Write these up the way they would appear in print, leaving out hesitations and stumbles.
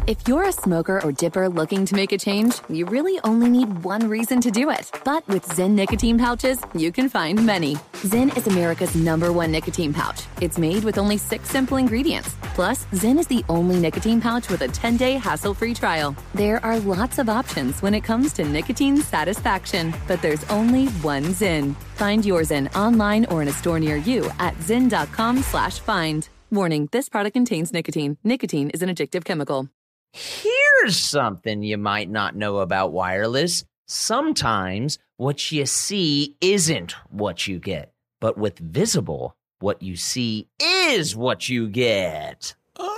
If you're a smoker or dipper looking to make a change, you really only need one reason to do it. But with Zyn nicotine pouches, you can find many. Zyn is America's #1 nicotine pouch. It's made with only 6 simple ingredients. Plus, Zyn is the only nicotine pouch with a 10-day hassle-free trial. There are lots of options when it comes to nicotine satisfaction, but there's only one Zyn. Find your Zyn online or in a store near you at zyn.com/find. Warning, this product contains nicotine. Nicotine is an addictive chemical. Here's something you might not know about wireless. Sometimes what you see isn't what you get. But with Visible, what you see is what you get.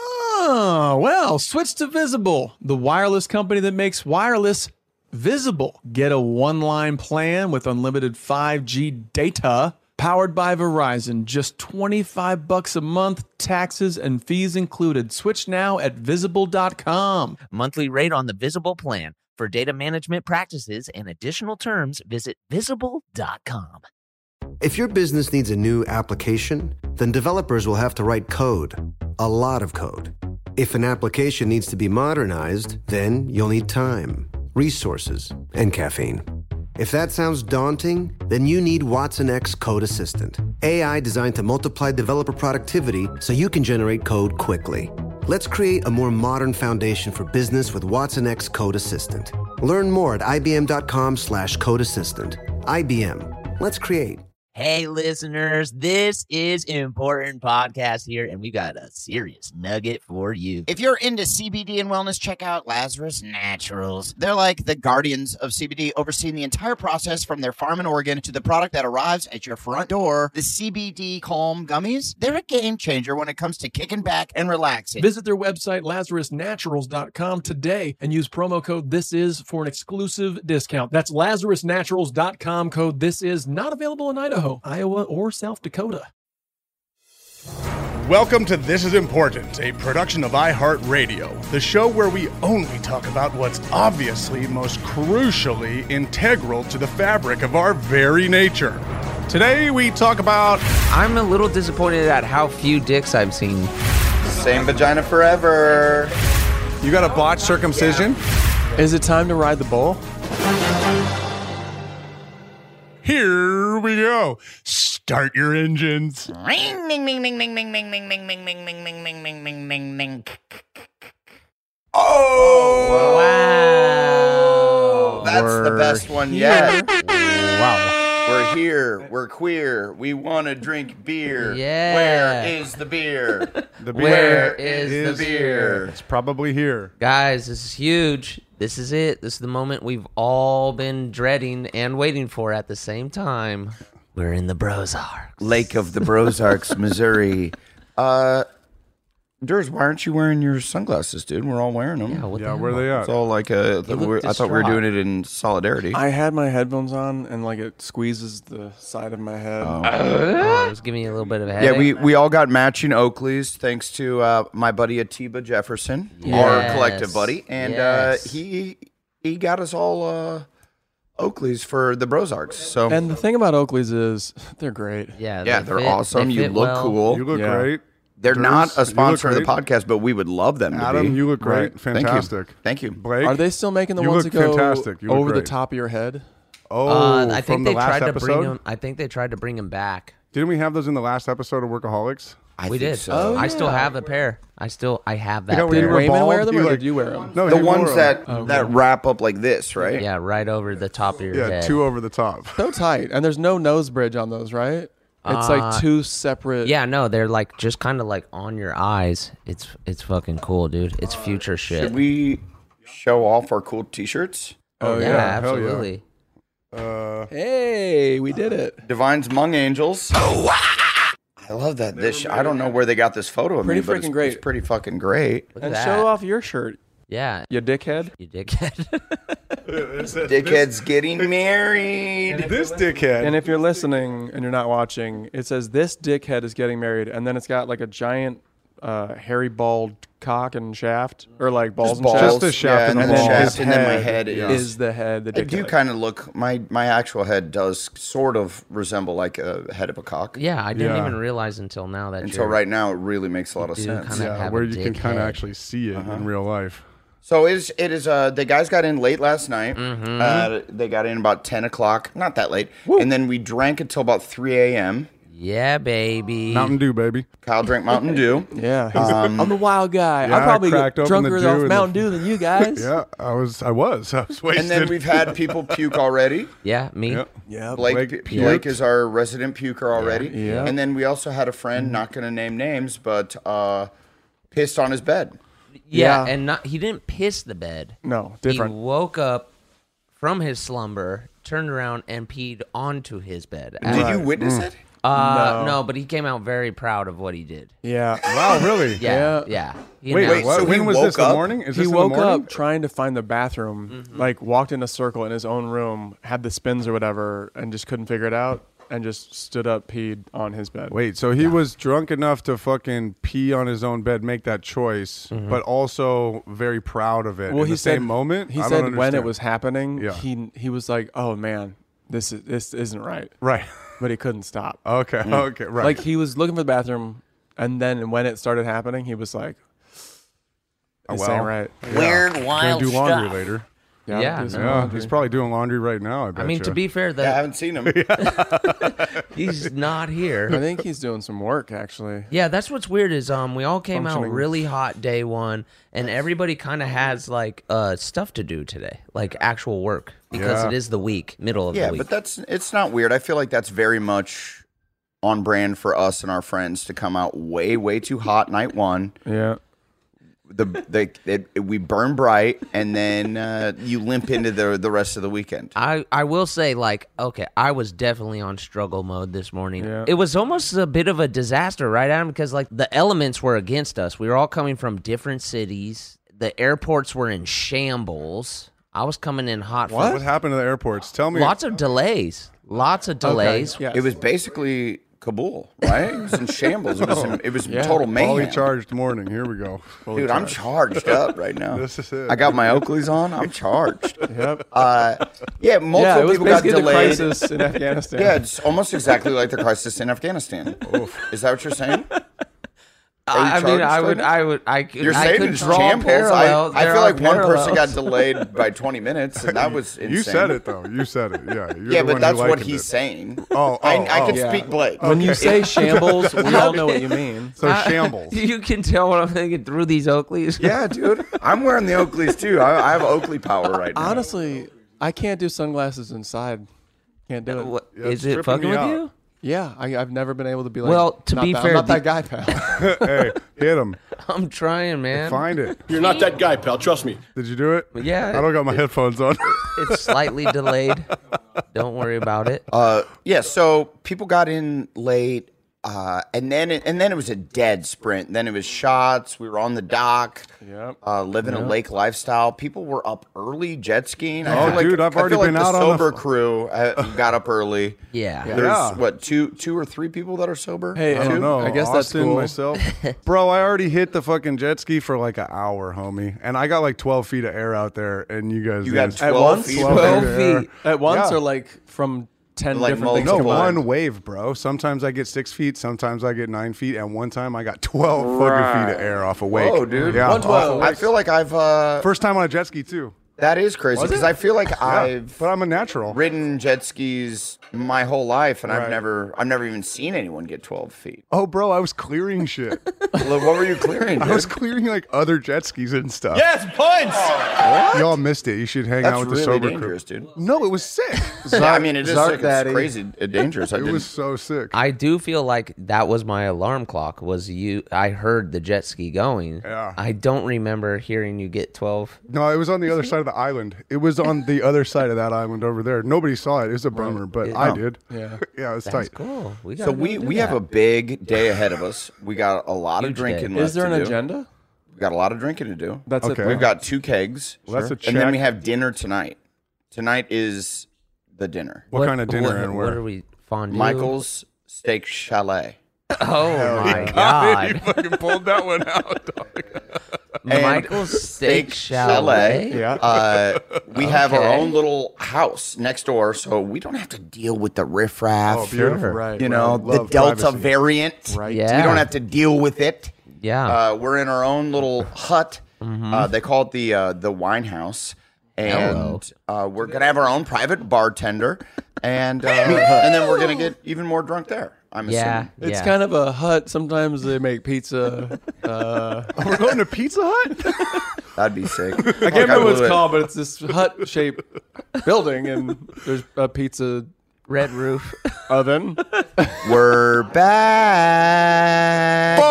Oh, well, switch to Visible, the wireless company that makes wireless visible. Get a one-line plan with unlimited 5G data powered by Verizon. Just $25 a month, taxes and fees included. Switch now at Visible.com. Monthly rate on the Visible plan. For data management practices and additional terms, visit Visible.com. If your business needs a new application, then developers will have to write code. A lot of code. If an application needs to be modernized, then you'll need time, resources, and caffeine. If that sounds daunting, then you need Watson X Code Assistant. AI designed to multiply developer productivity so you can generate code quickly. Let's create a more modern foundation for business with Watson X Code Assistant. Learn more at ibm.com/code assistant. IBM. Let's create. Hey, listeners, this is Important Podcast here, and we got a serious nugget for you. If you're into CBD and wellness, check out Lazarus Naturals. They're like the guardians of CBD, overseeing the entire process from their farm in Oregon to the product that arrives at your front door. The CBD Calm Gummies, they're a game changer when it comes to kicking back and relaxing. Visit their website, LazarusNaturals.com today and use promo code THISIS for an exclusive discount. That's LazarusNaturals.com, code THISIS, not available in Idaho, Iowa, or South Dakota. Welcome to This Is Important, a production of iHeartRadio, the show where we only talk about what's obviously most crucially integral to the fabric of our very nature. Today we talk about... I'm a little disappointed at how few dicks I've seen. Same vagina forever. You got a botched circumcision? Is it time to ride the bull? Here we go. Start your engines. Ring, ding, ding, ding, ding, ding, ding, ding, ding, ding, ding, ding, ding, ding, ding, ding, ding, ding. Oh! Wow. That's the best one yet. Wow. We're here. We're queer. We want to drink beer. Yeah. Where is the beer? The Where is the beer? It's probably here. Guys, this is huge. This is it. This is the moment we've all been dreading and waiting for at the same time. We're in the Brozarks. Lake of the Brozarks, Missouri. Durs, why aren't you wearing your sunglasses, dude? We're all wearing them. Yeah, what the hell? Where are they at? It's all like look I thought we were distraught. doing it in solidarity. I had my headphones on, and like it squeezes the side of my head. Oh, it's giving me a little bit of a headache. Yeah, we all got matching Oakleys thanks to my buddy Atiba Jefferson, our Yes. collective buddy, and Yes. he got us all Oakleys for the Brozarks. So And the thing about Oakley's is they're great. Yeah, yeah, they they're fit- awesome. they You fit look well. cool. You look Yeah. great. They're Durs, not you a look sponsor of the great. podcast, but we would love them to Adam, be. you look great. Thank you. Fantastic. Thank you. Blake, Are they still making the You ones look that go fantastic. You look over the great. top of your head? Oh, I from think the they last tried to episode? bring him. I think they tried to bring him back. Didn't we have those in the last episode of Workaholics? I We think did. so. Oh, I still yeah. have a pair. I have that know, when Did you pair. were Raymond bald, wear them, you or like- did you wear them? No, The he ones wore that them. that wrap up like this, right? Yeah, right over the top of your Yeah, head. two over the top. So tight, and there's no nose bridge on those, right? It's like two separate. Yeah, no, they're like just kind of like on your eyes. It's fucking cool, dude. It's future shit. Should we show off our cool T-shirts? Oh yeah, yeah. hell yeah. absolutely. Hey, we did it. Divine's Mung Angels. I love that. I don't know where they got this photo of Pretty me, but freaking great. It's pretty fucking great. Look at And that. show off your shirt, Yeah, you dickhead. you dickhead. Dickhead's getting married. This dickhead. And if you're listening and you're not watching, it says this dickhead is getting married, and then it's got like a giant, hairy bald cock and shaft, or like balls and Balls, shaft. Just the shaft and and the then balls. shaft, and then my His head is the head. The I do dickhead. kind of look. My actual head does sort of resemble like a head of a cock. Yeah, I didn't Yeah. even realize until now that Until right now, it really makes a lot of do sense. kinda yeah, have where a you can dick kind of head. actually see it in real life. So it is. The guys got in late last night. They got in about 10 o'clock. Not that late. And then we drank until about 3 a.m. Yeah, baby. Mountain Dew, baby. Kyle drank Mountain Dew. Yeah, I'm the wild guy. yeah, I probably cracked get open the drunker Dew off and Mountain Dew than you guys. Yeah, I was wasted. And then we've had people puke already. Yeah, me. Yep. Yeah, Blake puked. is our resident puker already. Yeah. And then we also had a friend, not going to name names, but pissed on his bed. Yeah, Yeah. and he didn't piss the bed. No, He different. woke up from his slumber, turned around, and peed onto his bed. Did you witness it? No, but he came out very proud of what he did. Yeah. Wow, really? Yeah. He Wait, announced- so he when was this? woke The up? morning? Is He this in the woke morning? up trying to find the bathroom, like walked in a circle in his own room, had the spins or whatever, and just couldn't figure it out, and just stood up, peed on his bed. Wait, so he was drunk enough to fucking pee on his own bed, make that choice, but also very proud of it. Well, in he the said same moment. He I said don't when it understand. was happening, Yeah. he was like, "Oh man, this isn't right," right. but he couldn't stop. Okay, okay, right. Like he was looking for the bathroom, and then when it started happening, he was like, Oh, "This ain't right." Weird, Gonna wild do laundry stuff. later. Yeah, do some Yeah, laundry. he's probably doing laundry right now. I bet. I mean, to be fair, I haven't seen him. he's not I here. think he's doing some work actually. Yeah, that's what's weird is we all came out Functioning. really hot day one, and everybody kind of has like stuff to do today, like actual work, because Yeah. it is the week, middle of Yeah, the week. but it's not weird. I feel like that's very much on brand for us and our friends to come out way too hot night one. Yeah. We burn bright, and then you limp into the rest of the weekend. I will say, like, okay, I was definitely on struggle mode this morning. Yeah. It was almost a bit of a disaster, right, Adam? Because, like, the elements were against us. We were all coming from different cities. The airports were in shambles. I was coming in hot. what happened to the airports? Tell me. Lots of delays. Lots of delays. Yeah. It was basically Kabul, right? It was in shambles. It was total mayhem. Fully charged morning. Here we go. Dude, I'm charged up right now. This is it. I got my Oakleys on. I'm charged. Yep. Yeah, multiple Yeah, it was people got basically the delayed. crisis in Afghanistan. Yeah, it's almost exactly like the crisis in Afghanistan. Is that what you're saying? I mean, I could. You're I saying could it's draw shambles. parallels. I There feel are like one person got parallels. delayed by 20 minutes, and that was insane. You said it though. You said it. Yeah. You're Yeah, the but one that's who what likened he's it. saying. Oh, I can yeah. speak Blake. When you say shambles, we all know what you mean. So shambles. You can tell what I'm thinking through these Oakleys. Yeah, dude. I'm wearing the Oakleys too. I have Oakley power right now. Honestly, I can't do sunglasses inside. Can't do it. What, Yeah, is it's it tripping fucking me with out. you? Yeah, I've never been able to be like. Well, to not be that, fair, I'm not the- that guy, pal. Hey, hit him. I'm trying, man. Find it. You're not that guy, pal. Trust me. Did you do it? Yeah. I don't got my headphones on. It's slightly delayed. Don't worry about it. Yeah, so people got in late, and then it was a dead sprint. Then it was shots. We were on the dock, Yep. living a lake lifestyle. People were up early jet skiing. I Oh, feel like, dude, I've I already feel been like out the on the sober crew got up early. Yeah. There's Yeah. what two or three people that are sober. Hey, I don't know. I guess that's Austin, cool. myself. Bro, I already hit the fucking jet ski for like an hour, homie. And I got like 12 feet of air out there, and you guys You got didn't. 12 once? feet. 12 of air. feet. At once, Yeah. or like from 10 Like different things No, multiple- combined? one wave, bro. Sometimes I get 6 feet, sometimes I get 9 feet, and one time I got 12 fucking feet of air off a wake. Whoa, dude. Yeah, 112. I feel like I've First time on a jet ski too. that is crazy because I feel like I've But I'm a natural. ridden jet skis my whole life, and I've Right. never even seen anyone get 12 feet. Oh, bro, I was clearing shit. What were you clearing? I was dude? clearing like other jet skis and stuff. Yes, points. Y'all missed it. You should hang That's out with the really sober dangerous, crew. dude. No, it was sick. Yeah, I mean, it is Zark sick. It's Daddy. crazy, dangerous. I It didn't. was so sick. I do feel like that was my alarm clock. Was you? I heard the jet ski going. Yeah. I don't remember hearing you get 12. No, it was on the other side of the island. It was on the other side of that island over there. Nobody saw it. It was a bummer, but I did. Yeah. Yeah, it was That's tight. cool. We So we have a big day ahead of us. We got a lot of Huge drinking day. left Is there to an do. agenda? We got a lot of drinking to do. That's Okay. it. We've got 2 kegs. Well, that's a And then check. we have dinner tonight. Tonight is the dinner. What kind of dinner and What where? are we fondue? Michael's Steak Chalet. Oh my you god. fucking pulled that one out, dog. Michael's Steak Chalet. Yeah. We have our Okay. own little house next door, so we don't have to deal with the riffraff. Oh, beautiful. Sure. Right. You know, Right. the Love Delta privacy. variant. Right. Yeah. We don't have to deal with it. Yeah. We're in our own little hut. They call it the Wine House. And we're going to have our own private bartender. And then we're going to get even more drunk there, I'm assuming. It's kind of a hut. Sometimes they make pizza. We're going to Pizza Hut? That'd be sick. I can't remember what it's called, but it's this hut-shaped building, and there's a pizza Red roof. oven. We're back.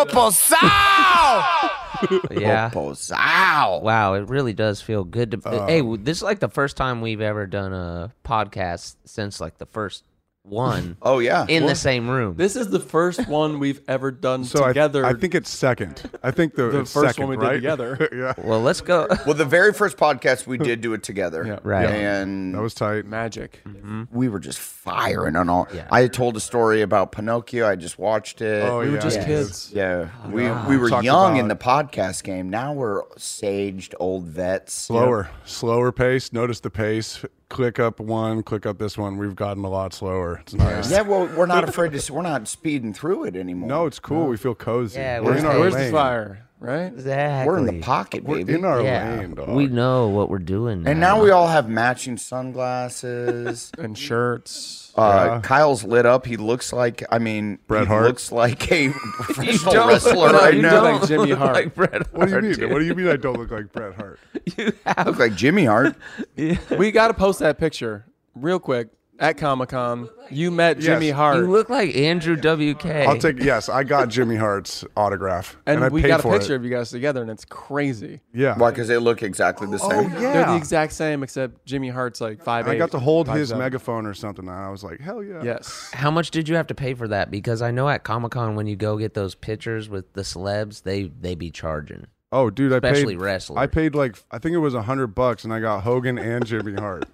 Yeah. Poposao. Wow, it really does feel good to. Hey, this is like the first time we've ever done a podcast since like the first one. Oh yeah, in the same room. This is the first one we've ever done So together. I think it's second. I think the first second, one we did right? together. Yeah. Well, let's go. Well, the very first podcast we did do it together. Yeah. Right. And That was tight. Magic. we were just firing on all. Yeah. I told a story about Pinocchio. I just watched it. Oh, We were yeah. just Yes. kids. Yeah, we were Talked young in about- the podcast game. Now we're saged old vets. Slower pace. Notice the pace. Click up one, click up this one. We've gotten a lot slower. It's nice. Yeah, well, we're not afraid to. We're not speeding through it anymore. No, it's cool. We feel cozy. Yeah, we're in our Where's lane. the fire? Right? Exactly. we're in the pocket, We're baby. in our Yeah. lane, dog. We know what we're doing. And now we all have matching sunglasses. And shirts. Kyle's lit up. He looks like, Bret he Hart? looks like a professional don't. wrestler No, right you now. don't. Like Jimmy Hart. Like Bret What do you Hart, mean? dude. What do you mean I don't look like Bret Hart? I look like Jimmy Hart. We got to post that picture real quick at Comic-Con. You met Jimmy Hart. You look like Andrew WK. I'll take. Yes, I got Jimmy Hart's autograph, and I we paid got a for picture it. of you guys together, and it's crazy. Yeah. Why? Because they look exactly the same. They're the exact same, except Jimmy Hart's like 5'8". I got to hold his 5'7". megaphone or something, and I was like, hell yeah. Yes. How much did you have to pay for that? Because I know at Comic-Con when you go get those pictures with the celebs, they be charging. Oh, dude, Especially I paid. wrestlers. I paid like I think it was $100, and I got Hogan and Jimmy Hart.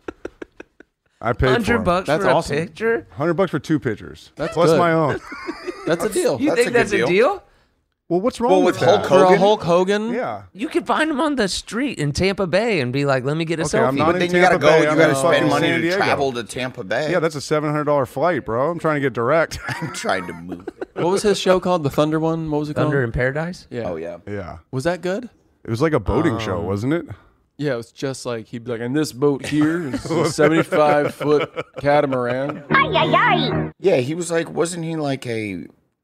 I paid for $100 That's for awesome. a picture? $100 for 2 pictures. That's plus good. my own. That's a deal. You That's think a good that's a deal. deal? Well, what's wrong Well, with with that? Hulk For a Hogan? Hulk Hogan? Yeah. You could find them on the street in Tampa Bay and be like, let me get a Okay, selfie. I'm not But in then you got to Tampa go. Bay, You I'm got to in spend fucking money San to Diego. travel to Tampa Bay. Yeah, that's a $700 flight, bro. I'm trying to get direct. I'm trying to move. What was his show called? The Thunder one? What was it called? Thunder in Paradise? Yeah. Oh yeah. Yeah. Was that good? It was like a boating show, wasn't it? Yeah, it was just like, he'd be like, and this boat here is a 75-foot catamaran. Yeah, he was like, wasn't he like a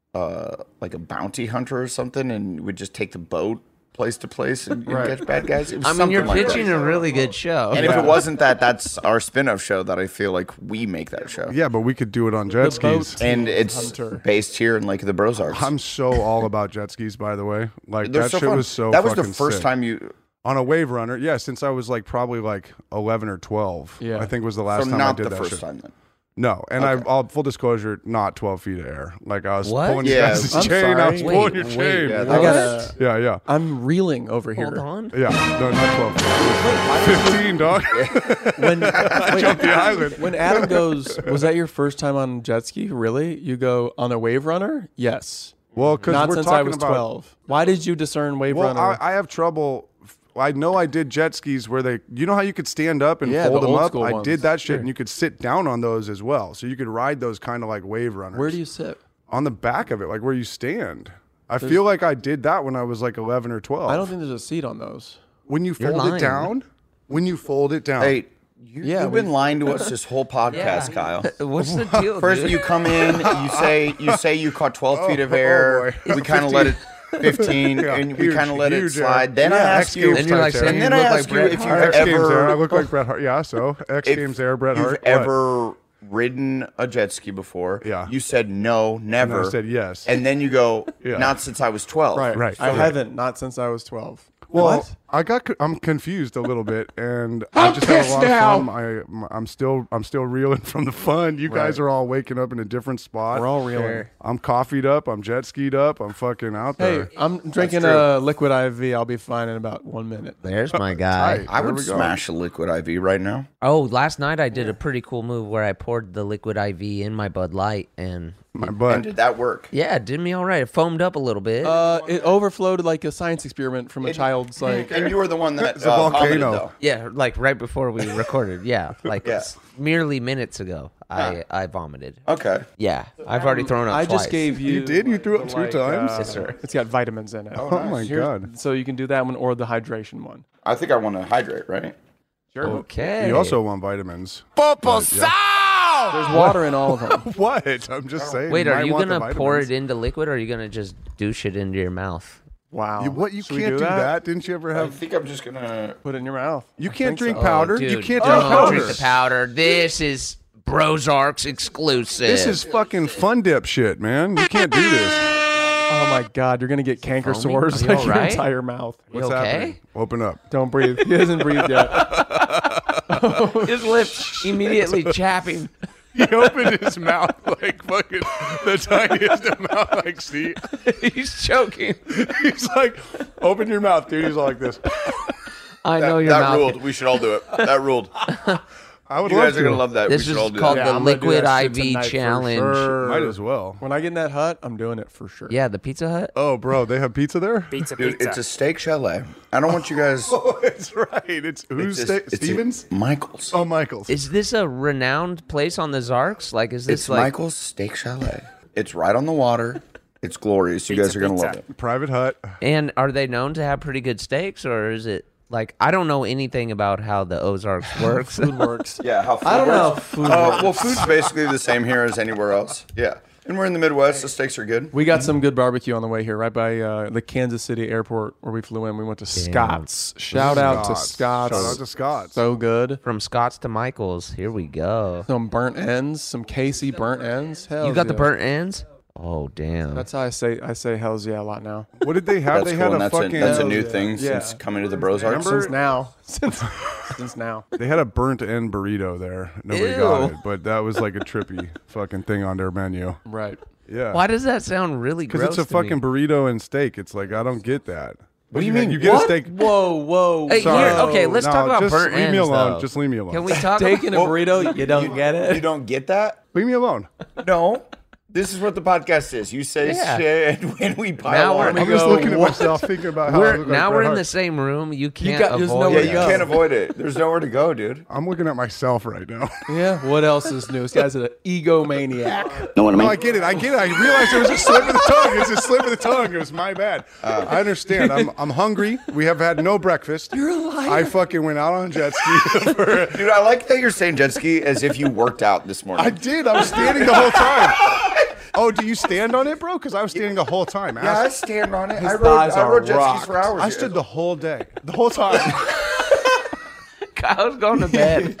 bounty hunter or something, and would just take the boat place to place and catch bad guys? It was I mean, something you're like pitching that. a really good show. And if it wasn't that, that's our spin-off show that I feel like we make that show. Yeah, but we could do it on jet The boat skis. And it's Hunter. based here in Lake of the Brozarks. I'm so all about jet skis, by the way. Like, They're that so shit fun. was so That was the fucking first sick. time you. On a wave runner, yeah, since I was like probably like 11 or 12. Yeah. I think was the last So time I not did the that first shit. time then. No, and I'll full disclosure, not 12 feet of air. Like I was What? pulling your Yeah. guys' I'm chain, I was sorry. pulling your Wait, chain. Yeah, I that gotta, Yeah. I'm reeling over here. Hold on. Yeah, no, not 12 feet. 15, dog. When, Jumped the island. when Adam goes, was that your first time on jet ski? Really? You go on a wave runner? Yes. Well, because Not we're since talking I was about 12. Why did you discern wave Well, runner? I have trouble. I know I did jet skis where they, you know how you could stand up and Yeah, fold the them old up? school I ones. did that shit, Sure. and you could sit down on those as well. So you could ride those kind of like wave runners. Where do you sit? On the back of it, like where you stand. I feel like I did that when I was like 11 or 12. I don't think there's a seat on those. When you You're fold lying. it down? When you fold it down. Hey, Yeah, you've been we- lying to us this whole podcast, Kyle. What's the deal, First, dude? you come in, you say you caught 12 feet of air. boy. We kind of let it 15, Yeah, and we huge, kind of let it huge slide. air. Then I Yeah, ask X you, Games And you're like type saying and air. then I look ask like you Bret if you've Hart. X Games air. I ever look like Bret Hart. Yeah, so X if Games air, Bret you've Hart. What? ever ridden a jet ski before. Yeah. You said no, never. And I said yes. And then you go, Yeah. not since I was 12. Right. I haven't. Not since I was 12. Well, I'm confused a little bit, and I just had a lot of fun. I'm still reeling from the fun. You guys are all waking up in a different spot. We're all reeling. I'm coffeeed up. I'm jet skied up. I'm fucking out Hey, there. I'm drinking true. a liquid IV. I'll be fine in about 1 minute. There's my guy. Tight. I There would we go. smash a liquid IV right now. Oh, last night I did a pretty cool move where I poured the liquid IV in my Bud Light, and My butt. And did that work? Yeah, it did me all right. It foamed up a little bit. It overflowed like a science experiment from a child's like. And you were the one that It's a volcano. vomited, though. Yeah, like right before we recorded. Yeah, like Yeah. merely minutes ago, I vomited. Okay. Yeah, I've already thrown up I twice. just gave you. You did? You threw up 2 times? Yes, sir. It's got vitamins in it. Oh, my God. So you can do that one or the hydration one. I think I want to hydrate, right? Sure. Okay. You also want vitamins. There's water in all of them. What? I'm just saying. Wait, you are might you want gonna the pour it vitamins. into liquid, or are you gonna just douche it into your mouth? Wow. You Should we can't do that? Didn't you ever I have... think I'm just going to... Put it in your mouth. You can't think drink so. powder. Dude, You can't don't drink powder. drink the powder. This is Brozark's exclusive. This is fucking Fun Dip shit, man. You can't do this. Oh my God, you're gonna get canker foamy? sores Are you like all your right? entire mouth. You What's okay? happening? Open up. Don't breathe. He hasn't breathed yet. His lips immediately chapping. He opened his mouth like fucking the tiniest amount. Like, see? He's choking. He's like, open your mouth, dude. He's all like this. I know your that mouth. ruled. We should all do it. That ruled. I would You love guys are going to love that. This we should is all do called that. Yeah, the I'm gonna do Liquid that shit IV tonight for Challenge. sure. Might as well. When I get in that hut, I'm doing it for sure. Yeah, the Pizza Hut. Oh, bro, they have pizza there? Pizza, Dude, pizza. it's a steak chalet. I don't want you guys... Oh, it's right. It's who's it's Stevens? Michael's. Oh, Michael's. Is this a renowned place on the Zarks? Like, is this It's like Michael's Steak Chalet. It's right on the water. It's glorious. You guys are going to love it. Private hut. And are they known to have pretty good steaks, or is it like I don't know anything about how the Ozarks works? Food works. Yeah, how food I don't know how works. food Well, food's basically the same here as anywhere else. Yeah. And we're in the Midwest. The steaks are good. We got some good barbecue on the way here, right by the Kansas City airport where we flew in. We went to Scott's. Shout out to Scott's. Shout out to Scott's. So good. From Scott's to Michael's. Here we go. Some burnt ends, some Casey burnt ends. Hell You got the yeah. burnt ends? Oh damn. That's how I say hells yeah a lot now. What did they have? That's They cool. had And a fucking. that's a new thing Yeah. since coming to the Brozarks. Since now. Since now. They had a burnt end burrito there. Nobody Ew. got it, but that was like a trippy fucking thing on their menu. Right. Yeah. Why does that sound really gross? Because it's a to me? fucking burrito and steak. It's like I don't get that. What do you mean? You get What? a steak. Whoa. Hey, Sorry. here, okay, let's No, talk about just burnt leave ends. me alone. though. Just leave me alone. Can we talk? Taking a burrito, you don't get it. You don't get that? Leave me alone. No. This is what the podcast is. You say Yeah. shit, and when we pile Now on, we're- I'm just go, looking at what? myself, thinking about how I look like now we're Bret in Hart. the same room. You can't got- there's avoid nowhere yeah, to you go. can't avoid it. There's nowhere to go, dude. I'm looking at myself right now. Yeah. What else is new? This guy's an egomaniac. No, I get it. I realized it was a slip of the tongue. It's a slip of the tongue. It was my bad. I understand. I'm hungry. We have had no breakfast. You're a liar. I fucking went out on a jet ski. Dude, I like that you're saying jet ski as if you worked out this morning. I did. I was standing the whole time. Oh, do you stand on it, bro? Because I was standing the whole time. Yeah, I stand on it. I thighs rode are jet skis for rocked. hours. I stood the whole day. The whole time. Kyle's going to bed.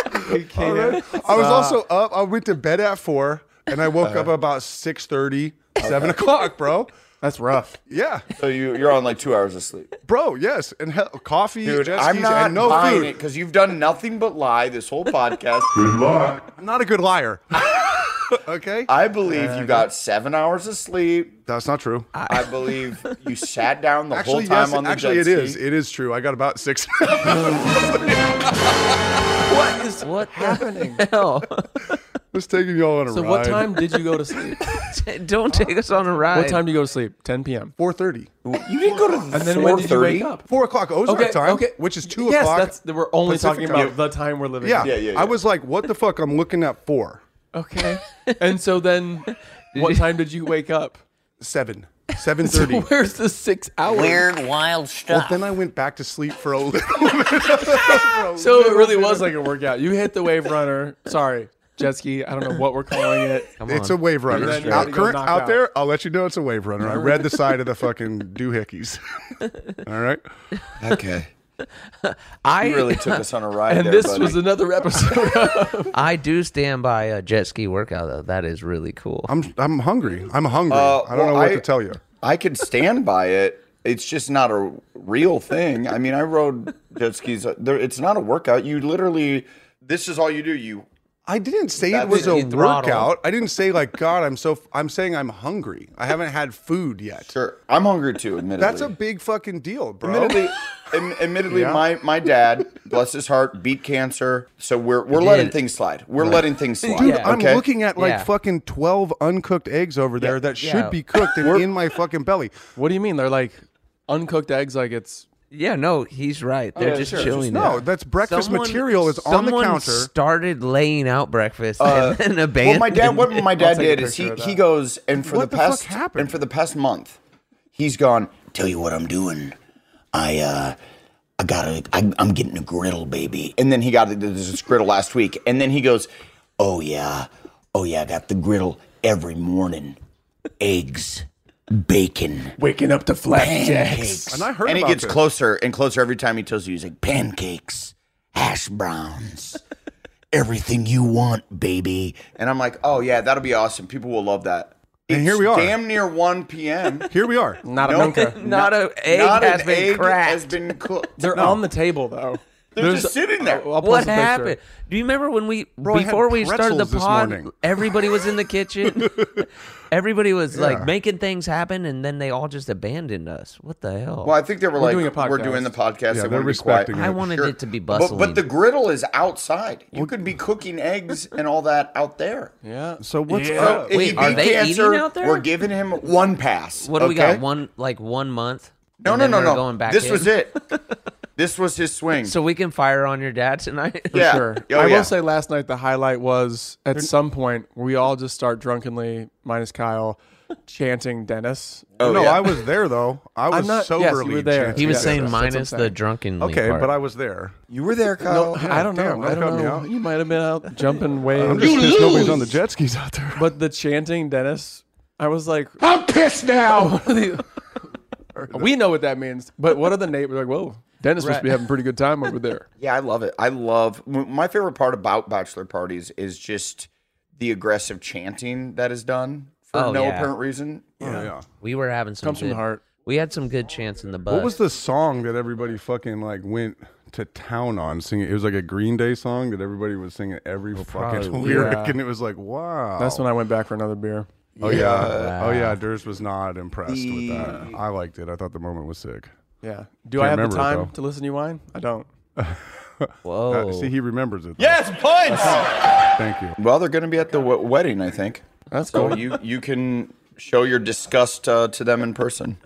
I was also up. I went to bed at 4, and I woke up about 6:30, 7 o'clock, bro. That's rough. Yeah. So you're on like 2 hours of sleep. Bro, yes. And coffee, Dude, jet I'm skis, not and no buying food. it because you've done nothing but lie this whole podcast. I'm not a good liar. Okay? I believe you got 7 hours of sleep. That's not true. I believe you sat down the Actually, whole time yes. on the Actually, jet it ski. is. It is true. I got about 6. What happening? Hell, Just taking y'all on a So ride. what time did you go to sleep? don't take us on a ride. What time do you go to sleep? 10 p.m. 4:30. You didn't go to And then when did you wake up? 4 o'clock Ozark time, which is 2 yes, o'clock. we're only Pacific talking time. about the time we're living Yeah. in. I was like, what the fuck? I'm looking at 4. Okay. And so then what time did you wake up? 7. So 7:30. where's the 6 hours? Weird, wild stuff. Well, then I went back to sleep for a little. So it really was like a workout. You hit the wave runner. Sorry, jet ski. I don't know what we're calling it. It's a wave runner. And then you Out, had to go current knock out out. there, I'll let you know it's a wave runner. I read the side of the fucking doohickeys. All right. Okay. I You really took us on a ride And there, this buddy. was another episode of I do stand by a jet ski workout though. That is really cool. I'm hungry. I'm hungry. I don't know what to tell you. I could stand by it. It's just not a real thing. I mean, I rode jet skis. It's not a workout. You literally, this is all you do. You I didn't say it That's was a you throttle. workout. I didn't say like, God, I'm saying I'm hungry. I haven't had food yet. Sure, I'm hungry too. Admittedly, That's a big fucking deal, bro. Admittedly, Yeah. my dad, bless his heart, beat cancer. So we're letting things slide. We're letting things slide. Dude, Yeah. I'm okay? looking at like Yeah. fucking 12 uncooked eggs over there that should be cooked and in my fucking belly. What do you mean? They're like uncooked eggs, like it's. Yeah, no, he's right. They're yeah, just sure. chilling. No, there. that's breakfast material is on the Someone counter. started laying out breakfast and then abandoned. What my dad take a did is picture of he that. goes and for What the the fuck past happened? and for the past month, he's gone. Tell you what I'm doing. I'm getting a griddle, baby. And then he got this griddle last week, and then he goes, oh yeah, I got the griddle every morning, eggs. Bacon, Waking up to pancakes, And I heard and he about gets this. closer and closer every time he tells you. He's like pancakes, hash browns, everything you want, baby. And I'm like, oh yeah, that'll be awesome. People will love that. And here we are. Damn near 1 p.m. Here we are. Not a No. nunca. Not an egg Not has an been egg cracked. has been cooked. They're on the table though. They're just sitting there. I'll post What a picture. happened? Do you remember when we I had before we started the pretzels this pod? morning. Everybody was in the kitchen. Everybody was like making things happen, and then they all just abandoned us. What the hell? Well, I think they were like, doing a we're podcast. doing the podcast. Yeah, they they're want to be quiet. respecting I it. wanted Sure. it to be bustling. But the griddle is outside. You could be cooking eggs and all that out there. Yeah. So what's So up? if Wait, he are beat they cancer, eating out there? we're giving him one pass. what do we okay? got? 1 month? No, And no, then no, we're no. Going back This in? was it. This was his swing. So we can fire on your dad tonight. yeah. Sure. Oh, I yeah. will say last night the highlight was at some point we all just start drunkenly, minus Kyle, chanting Dennis. Oh, no, yeah. I was there though. I was I'm not- yes, soberly you were there. chanting He was Yes, saying that's what I'm minus the saying. drunken. Okay, part. but I was there. You were there, Kyle. I don't know. damn, I that got don't me know. out. You might have been out jumping waves. I'm just pissed nobody's on the jet skis out there. But the chanting Dennis, I was like, I'm pissed now. we know what that means. But what are the neighbors like? Whoa, Dennis must be having a pretty good time over there. Yeah, I love it. My favorite part about bachelor parties is just the aggressive chanting that is done for Oh, no yeah. apparent reason. Oh, yeah. we were having some. Comes from good- the heart. We had some good chants in the bus. What was the song that everybody fucking like went to town on singing? It was like a Green Day song that everybody was singing every fucking probably, lyric, yeah. and it was like, wow. That's when I went back for another beer. Oh yeah. Oh yeah. Durs was not impressed with that. I liked it. I thought the moment was sick. Yeah. Do Can't I have the remember it, time though. to listen to you whine? I don't. Whoa. See, he remembers it. though. Yes, points. Thank you. Well, they're going to be at the wedding, I think. That's So cool. you can show your disgust to them in person.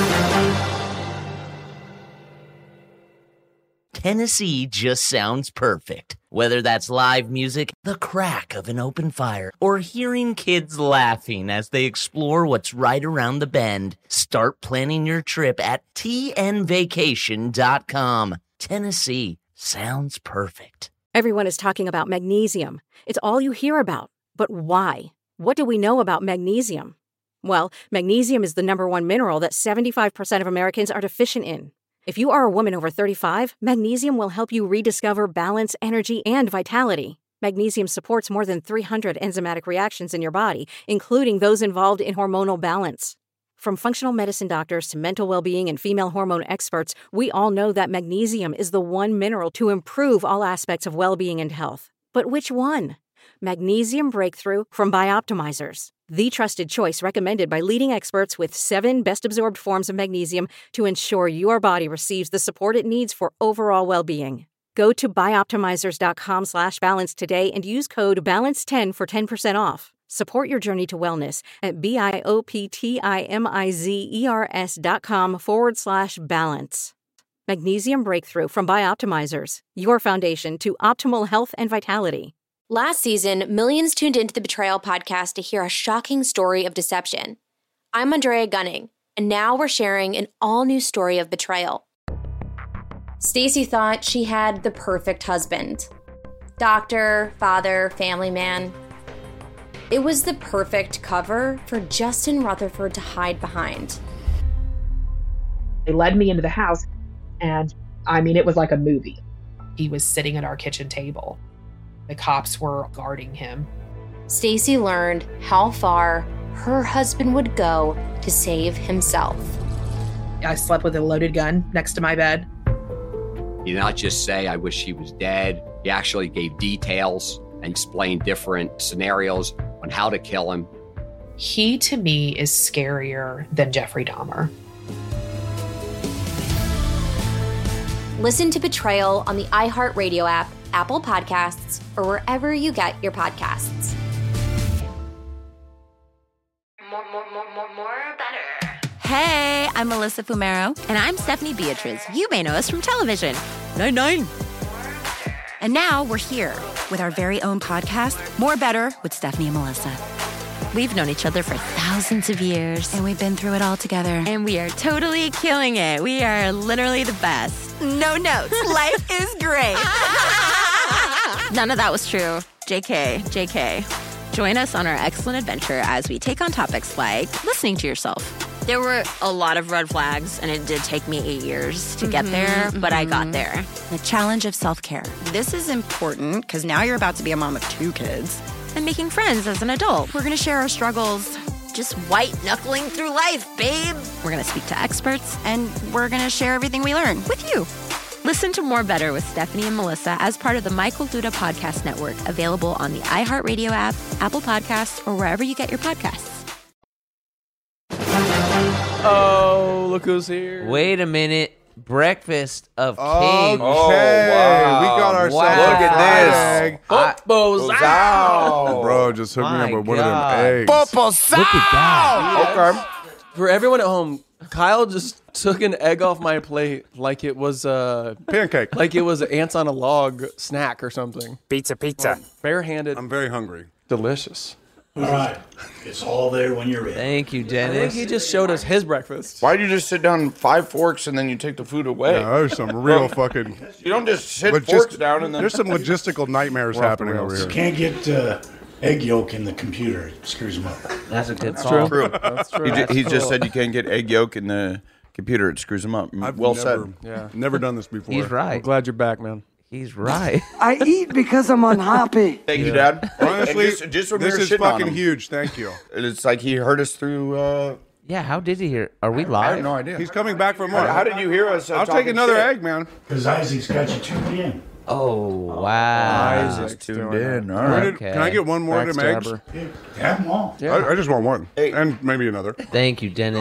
Tennessee just sounds perfect. Whether that's live music, the crack of an open fire, or hearing kids laughing as they explore what's right around the bend, start planning your trip at tnvacation.com. Tennessee sounds perfect. Everyone is talking about magnesium. It's all you hear about. But why? What do we know about magnesium? Well, magnesium is the #1 mineral that 75% of Americans are deficient in. If you are a woman over 35, magnesium will help you rediscover balance, energy, and vitality. Magnesium supports more than 300 enzymatic reactions in your body, including those involved in hormonal balance. From functional medicine doctors to mental well-being and female hormone experts, we all know that magnesium is the one mineral to improve all aspects of well-being and health. But which one? Magnesium Breakthrough from Bioptimizers, the trusted choice recommended by leading experts with 7 best-absorbed forms of magnesium to ensure your body receives the support it needs for overall well-being. Go to bioptimizers.com/balance today and use code BALANCE10 for 10% off. Support your journey to wellness at bioptimizers.com/balance. Magnesium Breakthrough from Bioptimizers, your foundation to optimal health and vitality. Last season, millions tuned into the Betrayal podcast to hear a shocking story of deception. I'm Andrea Gunning, and now we're sharing an all-new story of betrayal. Stacy thought she had the perfect husband. Doctor, father, family man. It was the perfect cover for Justin Rutherford to hide behind. They led me into the house, and I mean, it was like a movie. He was sitting at our kitchen table. The cops were guarding him. Stacy learned how far her husband would go to save himself. I slept with a loaded gun next to my bed. He did not just say, I wish he was dead. He actually gave details and explain different scenarios on how to kill him. He, to me, is scarier than Jeffrey Dahmer. Listen to Betrayal on the iHeartRadio app, Apple Podcasts, or wherever you get your podcasts. More better. Hey, I'm Melissa Fumero. And I'm Stephanie Beatriz. You may know us from television. 9-9. And now we're here with our very own podcast, More Better with Stephanie and Melissa. We've known each other for thousands of years. And we've been through it all together. And we are totally killing it. We are literally the best. No notes. Life is great. None of that was true. JK. Join us on our excellent adventure as we take on topics like listening to yourself. There were a lot of red flags, and it did take me 8 years to get there, but I got there. The challenge of self-care. This is important because now you're about to be a mom of 2 kids. And making friends as an adult. We're going to share our struggles. Just white-knuckling through life, babe. We're going to speak to experts, and we're going to share everything we learn with you. Listen to More Better with Stephanie and Melissa as part of the Michael Duda Podcast Network, available on the iHeartRadio app, Apple Podcasts, or wherever you get your podcasts. Oh, look who's here. Wait a minute. Breakfast of Kings. Okay. Wow. We got ourselves Look at this. Bro, just hook me up with one of them eggs. Look at that. Okay. For everyone at home, Kyle just took an egg off my plate like it was a pancake. Like it was an ants on a log snack or something. Pizza. Barehanded. I'm very hungry. Delicious. All right. It's all there when you're ready. Thank you, I think Dennis. he just showed us his breakfast. Why'd you just sit down 5 forks and then you take the food away? Yeah, there's some real fucking... You don't just sit forks down and then... There's some logistical nightmares happening over here. You can't get egg yolk in the computer. It screws them up. That's a good call. call. That's true. He just said you can't get egg yolk in the computer. It screws them up. Said. Yeah. Never done this before. He's right. I'm glad you're back, man. He's right. I eat because I'm unhappy. Thank you, Dad. Honestly, just when this we were is shitting on fucking him. huge. Thank you. It's like he heard us through... Yeah, how did he hear? Are we I live? have no idea. He's coming back for more. How did you hear us? I'll take talking another shit? egg, man. Because Isaac's got you tuned in. Oh, wow. Isaac's tuned in. All Where right. did- Can I get one more of them eggs? Have them all. I just want one. Hey. And maybe another. Thank you, Dennis.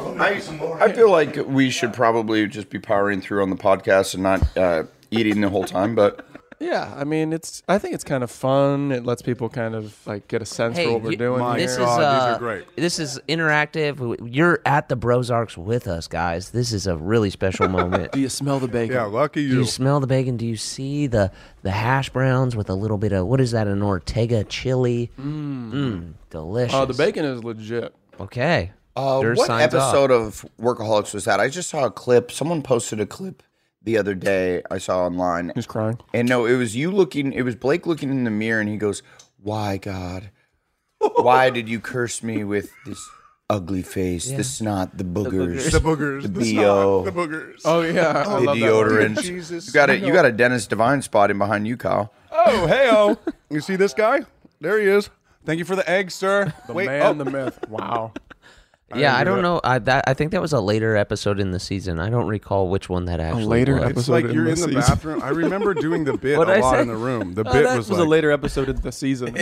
I feel like we should probably just be powering through on the podcast and not eating the whole time, but... Yeah, I mean, I think it's kind of fun. It lets people kind of like get a sense for what we're doing. This here. is these are great. This is interactive. You're at the Brozarks with us, guys. This is a really special moment. Do you smell the bacon? Yeah, lucky Do you. you smell the bacon? Do you see the hash browns with a little bit of, what is that, an Ortega chili? Delicious. Oh, the bacon is legit. Okay. what signs episode of Workaholics was that? I just saw a clip. Someone posted a clip the other day I saw online. Who's crying? And no, it was it was Blake looking in the mirror and he goes, "Why, God? Why did you curse me with this ugly face, the snot, the boogers, The boogers. the snot, BO, the boogers. Oh yeah, I the love that one. deodorant? Jesus. You got a Dennis Devine spotting behind you, Kyle. Oh, hey-oh. You see this guy? There he is. Thank you for the egg, sir. The Wait, man, the myth. Wow. Yeah, I didn't don't do know. I think that was a later episode in the season. I don't recall which one that actually later was. episode. It's like in you're the in the season. bathroom. I remember doing the bit a What'd I lot say? in the room. The Oh, bit that was was like, a later episode of the season.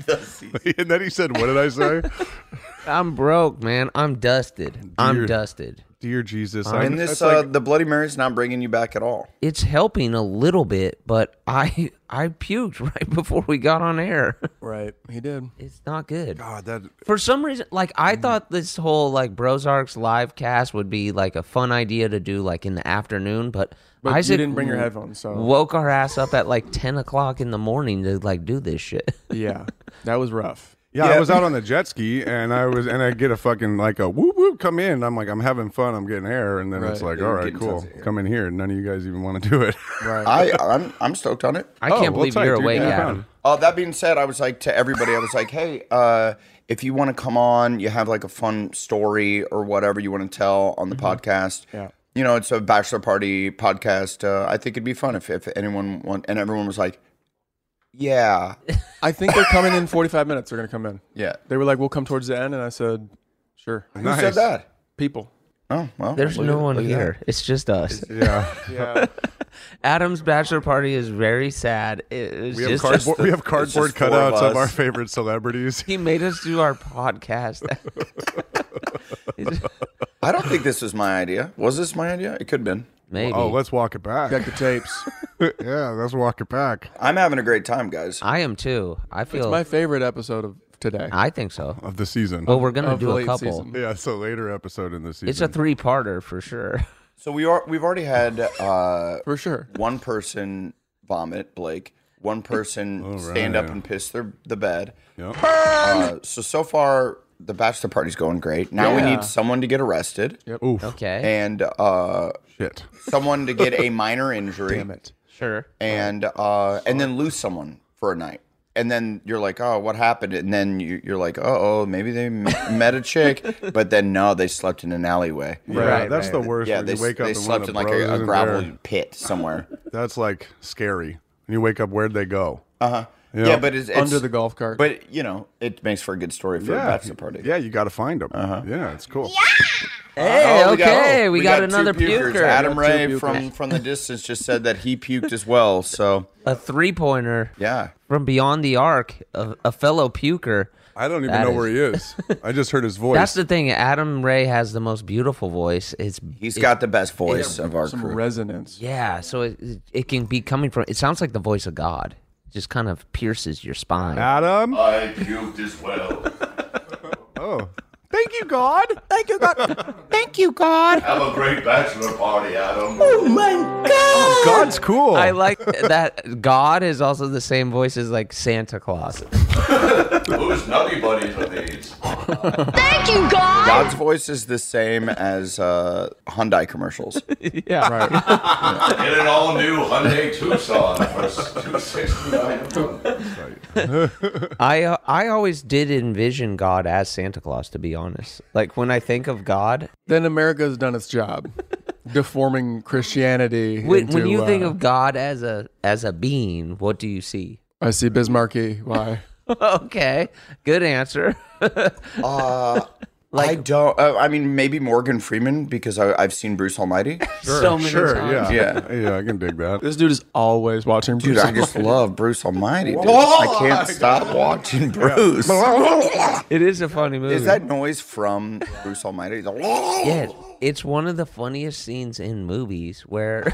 and then he said, what did I say? I'm broke, man. I'm dusted. I'm Dear- dusted. Dear Jesus. And this it's like, the Bloody Mary's not bringing you back at all. It's helping a little bit, but I puked right before we got on air. Right, he did. It's not good. God, that... For some reason, like I thought this whole like Brozarks live cast would be like a fun idea to do like in the afternoon, but But Isaac you didn't bring your headphones, so woke our ass up at like 10 o'clock in the morning to like do this shit. yeah, that was rough. Yeah, I was out on the jet ski, and I get a fucking like a whoop whoop come in. I'm like, I'm having fun, I'm getting air, and then it's Right. like, all right, cool, come in here. None of you guys even want to do it. Right. I'm stoked on it. I can't believe tight, you're dude. awake, Yeah, Adam. That being said, I was like to everybody, I was like, hey, if you want to come on, you have like a fun story or whatever you want to tell on the podcast. Yeah. You know, it's a bachelor party podcast. I think it'd be fun if anyone and everyone was like, yeah. I think they're coming in 45 minutes. They're going to come in. Yeah. They were like, we'll come towards the end. And I said, sure. Who said that? People. Oh, well. There's look no at- one look at here. It's just us. Yeah. Yeah. Adam's bachelor party is very sad. It was We have just cardboard, we have cardboard just four of cutouts of us. our favorite celebrities. he made us do our podcast. I don't think this was my idea. Was this my idea? It could have been. Maybe. Oh, let's walk it back. Check the tapes. Yeah, let's walk it back. I'm having a great time, guys. I am too. I feel. It's my favorite episode of today. I think so. Of the season. Well, we're gonna Of do the a late couple. season. Yeah, it's a later episode in the season. It's a 3-parter for sure. So we've already had For sure. one person vomit, Blake. One person stand up and piss the bed. Yep. So far the bachelor party's going great. Now we Yeah. need someone to get arrested. Yep. Oof. Okay. And Shit. someone to get a minor injury. Damn it. Sure. And then lose someone for a night. And then you're like, oh, what happened? And then you're like, oh, maybe they met a chick, but then no, they slept in an alleyway. Yeah, Right, that's right. the worst. Yeah, when they you wake up they and one slept of in the like bros a isn't gravel there. pit somewhere. That's like scary. And you wake up, where'd they go? Yeah, but it's Under the golf cart. But it makes for a good story for a bachelor party. Yeah, you got to find them. Yeah, it's cool. Hey, Oh, okay, we got two another pukers. puker. Adam We got two Ray pukers. from the distance just said that he puked as well. So A 3-pointer yeah, from beyond the arc, a fellow puker. I don't even That know is- where he is. I just heard his voice. That's the thing. Adam Ray has the most beautiful voice. he's got the best voice of our Some crew. resonance. Yeah, so it can be coming from. It sounds like the voice of God. Just kind of pierces your spine. Adam. I puked as well. Oh, thank you, God. Thank you, God. Thank you, God. Have a great bachelor party, Adam. Oh, God's cool. I like that. God is also the same voice as like Santa Claus. Whose nutty buddies are these? Thank you, God! God's voice is the same as Hyundai commercials. Yeah, right. Get an all-new Hyundai Tucson for $269. I always did envision God as Santa Claus. To be honest, like when I think of God, Then America's done its job, deforming Christianity. when into, you think of God as a being, what do you see? I see Bismarcky. Why? Okay, good answer. I don't. I mean, maybe Morgan Freeman because I've seen Bruce Almighty. So many times. Yeah, I can dig that. This dude is always watching. Dude, Bruce I just Almighty. love Bruce Almighty. Dude. I can't stop watching Bruce. It is a funny movie. Is that noise from Bruce Almighty? He's like, Yeah, it's one of the funniest scenes in movies where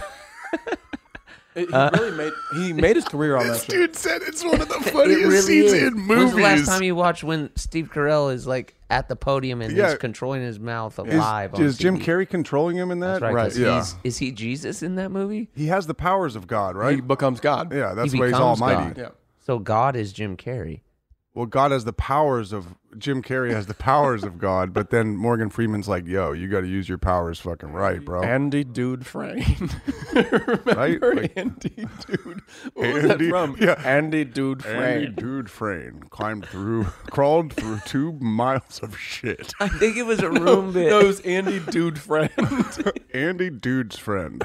He made his career on that shit. Dude said it's one of the it funniest really scenes is. in movies. When's the last time you watched when Steve Carell is like at the podium and Yeah. he's controlling his mouth live? on Is Jim TV? Carrey controlling him in that? That's right. 'cause Yeah. Is he Jesus in that movie? He has the powers of God, right? He becomes God. Yeah, that's He why he's becomes almighty. God. Yeah. So God is Jim Carrey. Well, God has the powers of Jim Carrey has the powers of God, but then Morgan Freeman's like, "Yo, you got to use your powers fucking right, bro." Andy Dude Frame. Remember Right? Like- Andy Dude? What was that Andy- from? yeah. Andy Dude Frame. Andy Dude Frame crawled through 2 miles of shit. I think it was a room bit. No, it was Andy Dude Friend. Andy Dude's friend.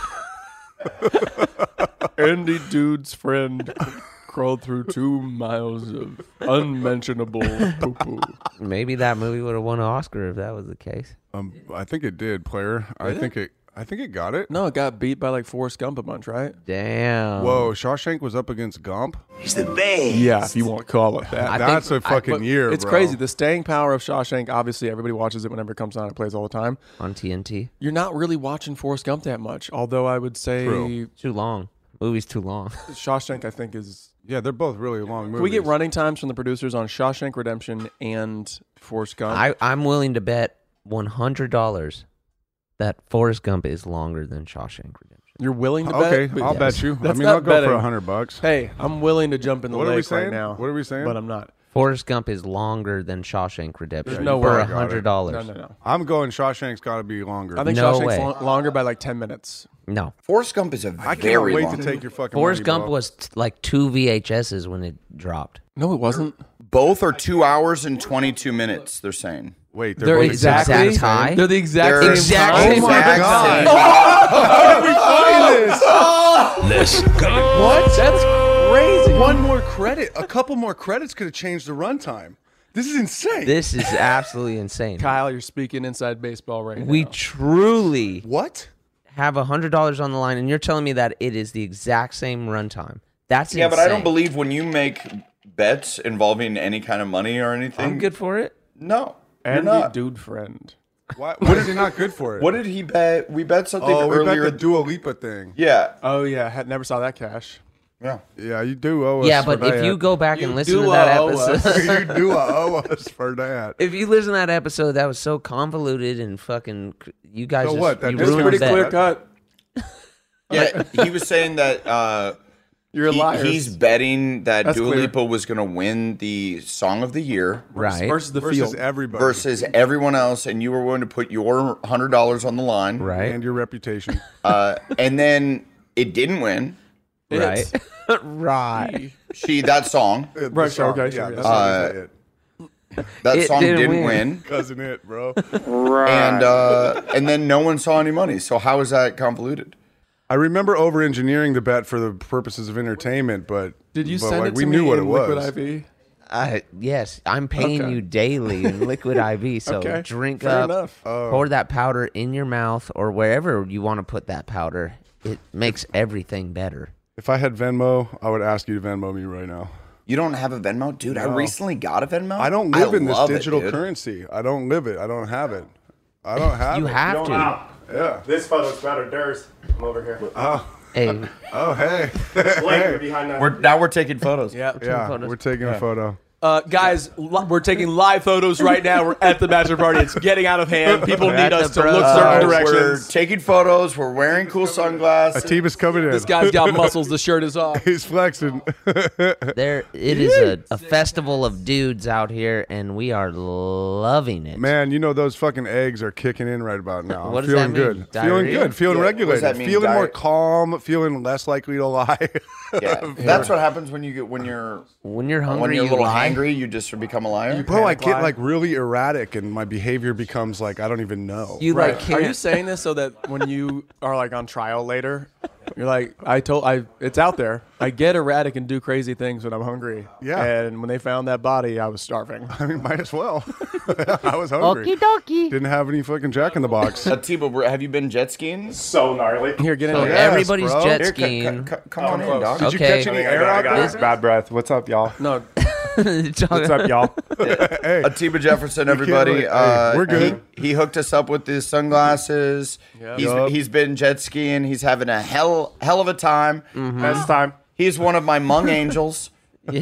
Andy Dude's friend crawled through 2 miles of unmentionable poo-poo. Maybe that movie would have won an Oscar if that was the case. I think it did, player. I think it got it. No, it got beat by like Forrest Gump a bunch, right? Damn. Whoa, Shawshank was up against Gump. He's the best. Yeah, if you want to call it that. That's a fucking But year, It's bro. crazy. The staying power of Shawshank, obviously, everybody watches it whenever it comes on. It plays all the time. On TNT. You're not really watching Forrest Gump that much, although I would say True. Too long. Movie's too long. Shawshank, I think, is... Yeah, they're both really long movies. Can we get running times from the producers on Shawshank Redemption and Forrest Gump? I'm willing to bet $100 that Forrest Gump is longer than Shawshank Redemption. You're willing to bet? Okay, I'll bet you. I That's mean, not I'll go for betting. $100. Hey, I'm willing to jump in the What are we lake saying? right now. What are we saying? But I'm not. Forrest Gump is longer than Shawshank Redemption. There's no for way. $100. No. I'm going Shawshank's got to be longer. I think No Shawshank's way. longer by like 10 minutes. No. Forrest Gump is a I can't very wait long. to take your fucking Forrest money, Gump bro. was like 2 VHSs when it dropped. No, it wasn't. Both are 2 hours and 22 minutes. They're saying. Wait, They're both exactly exact time? They're the exact They're same exact time. same Oh my Exact God. same. Let's go. What? That's crazy. One more credit. A couple more credits could have changed the runtime. This is insane. This is absolutely insane. Kyle, you're speaking inside baseball right We now. truly What? have $100 on the line, and you're telling me that it is the exact same runtime. That's Yeah, insane. but I don't believe when you make bets involving any kind of money or anything. I'm good for it. No, you're Andy, not. dude friend. Why is he not good for it? What did he bet? We bet something Oh, we earlier. bet the Dua Lipa thing. Yeah. Oh yeah, never saw that cash. Yeah. Yeah, you do owe us. Yeah, for but if that. you go back and listen to do that owe us. episode, you do owe us for that. if you listen to that episode, that was so convoluted and fucking. You guys, So just, what? That you was It's ruined pretty that. clear cut. Yeah, he was saying that You're liars. he's betting that That's Dua clear. Lipa was going to win the Song of the Year Right. versus the Versus field. everybody. versus everyone else, and you were willing to put your $100 on the line. Right. And your reputation. And then it didn't win. Right. Right. That song. Right, sure, okay, Yeah, sure, the yeah. song is it. That It song didn't didn't win. win. Cousin it, bro. And then no one saw any money. So how is that convoluted? I remember over-engineering the bet for the purposes of entertainment, but Did you but send like, it we to knew me what in it was. Liquid IV? Yes, I'm paying Okay. you daily in Liquid IV. So Okay, drink fair up, enough. pour that powder in your mouth or wherever you want to put that powder. It makes everything better. If I had Venmo, I would ask you to Venmo me right now. You don't have a Venmo? Dude, I No. recently got a Venmo. I don't live in this love it, digital dude. currency. I don't live it. I don't have it. I don't have You it. have to. Yeah. This photo's better. Theirs. I'm over here. Oh, Hey, oh, hey. Blake, you're behind that. Now we're taking photos. Yeah. Yeah, photos. we're taking a photo. Guys, we're taking live photos right now. We're at the bachelor party. It's getting out of hand. People We're need at us the to look bros. certain We're directions. taking photos. We're wearing cool sunglasses. Atiba's coming in. This guy's got muscles. The shirt is off. He's flexing. there it is a festival of dudes out here, and we are loving it. Man, you know those fucking eggs are kicking in right about now. What I'm does that feeling mean? good. Feeling Diarrhea? good. Feeling Yeah, what does regulated. that mean, Feeling more diet? calm. Feeling less likely to lie. Yeah, that's what happens when you're When you're when hungry, you're a you little lie. hangry. You just become a liar. Bro, I Panic get lie. like really erratic, and my behavior becomes like I don't even know. You Right. like Are can't. you saying this so that when you are like on trial later, you're like, it's out there. I get erratic and do crazy things when I'm hungry. Yeah. And when they found that body, I was starving. I mean, might as well. I was hungry. Okie dokie. Didn't have any fucking Jack in the Box. Atiba, have you been jet skiing? So gnarly. Here, get in So there. Yes, everybody's bro. jet Here, skiing. come on in, close. dog. Did you Okay. catch any I air got out there? this bad breath. What's up, y'all? No, What's up, y'all? Hey, Atiba Jefferson, everybody. really- hey, we're good. He hooked us up with his sunglasses. Yup. He's been jet skiing. He's having a hell of a time. Best time. He's one of my Hmong angels.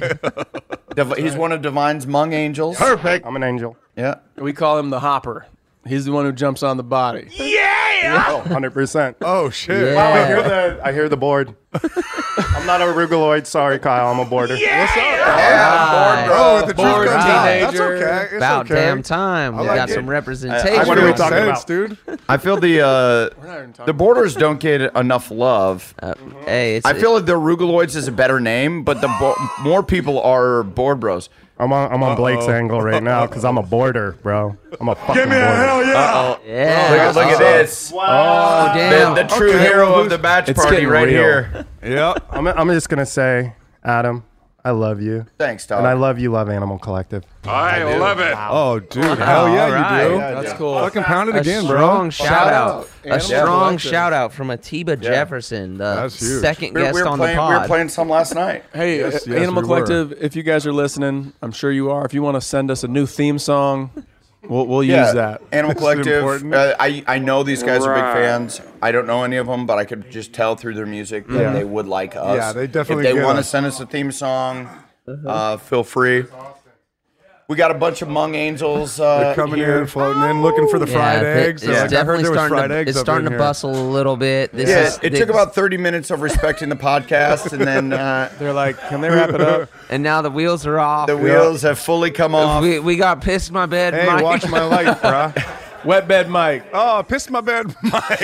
He's one of Divine's Hmong angels. Perfect. I'm an angel. Yeah. we call him the hopper. He's the one who jumps on the body. Oh, 100%. oh shit! Yeah. Wow, I hear the board. I'm not a rugoloid. Sorry, Kyle. I'm a boarder. What's up? Right. Oh, the truth Bored comes out. That's teenager. okay. It's About okay. damn time. We like got it. some representation. What are we Makes talking sense, about? dude? I feel the borders don't get enough love. Hey, it's, I feel like the Rugaloids is a better name, but more people are board bros. I'm on Blake's angle right now because I'm a boarder, bro. I'm a fucking boarder. Yeah. yeah. Look at this. Oh damn. The true Okay, hero well, of the batch it's party getting right real. here. Yep. I'm just going to say, Adam, I love you. Thanks, dog. And I love you, Love Animal Collective. I love it. Oh, dude. Hell yeah, Alright. you do. That's cool. Fucking pound it A again, strong bro. shout out. A Animal strong Collective. shout out from Atiba Jefferson, the That's huge. second we guest were on playing, the we were pod. playing some last night. Hey, Yes, yes, Animal we were. Collective, if you guys are listening, I'm sure you are. If you want to send us a new theme song, we'll use that. Animal This is Collective. important. I know these guys are big fans. I don't know any of them, but I could just tell through their music that they would like us. Yeah, they definitely If they get want to us. send us a theme song, feel free. We got a bunch of Hmong angels They're coming here. in, floating in, looking for the fried eggs. It's Like, I heard definitely there was starting fried to, eggs it's up starting in to here. bustle a little bit. This Yeah, is, it took about 30 minutes of respecting the podcast, and then They're like, can they wrap it up? and now the wheels are off. the wheels have fully come off. We got pissed in my bed. Hey, Mike. watch my life, bruh. Wet bed Mike. Oh, I pissed my bed, Mike.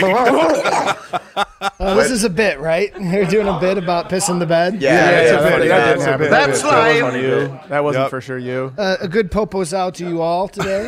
This is a bit, right? You're doing a bit about pissing the bed? Yeah, it's a bit, funny. yeah, it's a bit. That's That live. wasn't you. That wasn't Yep. for sure you. A good popo's out to you all today.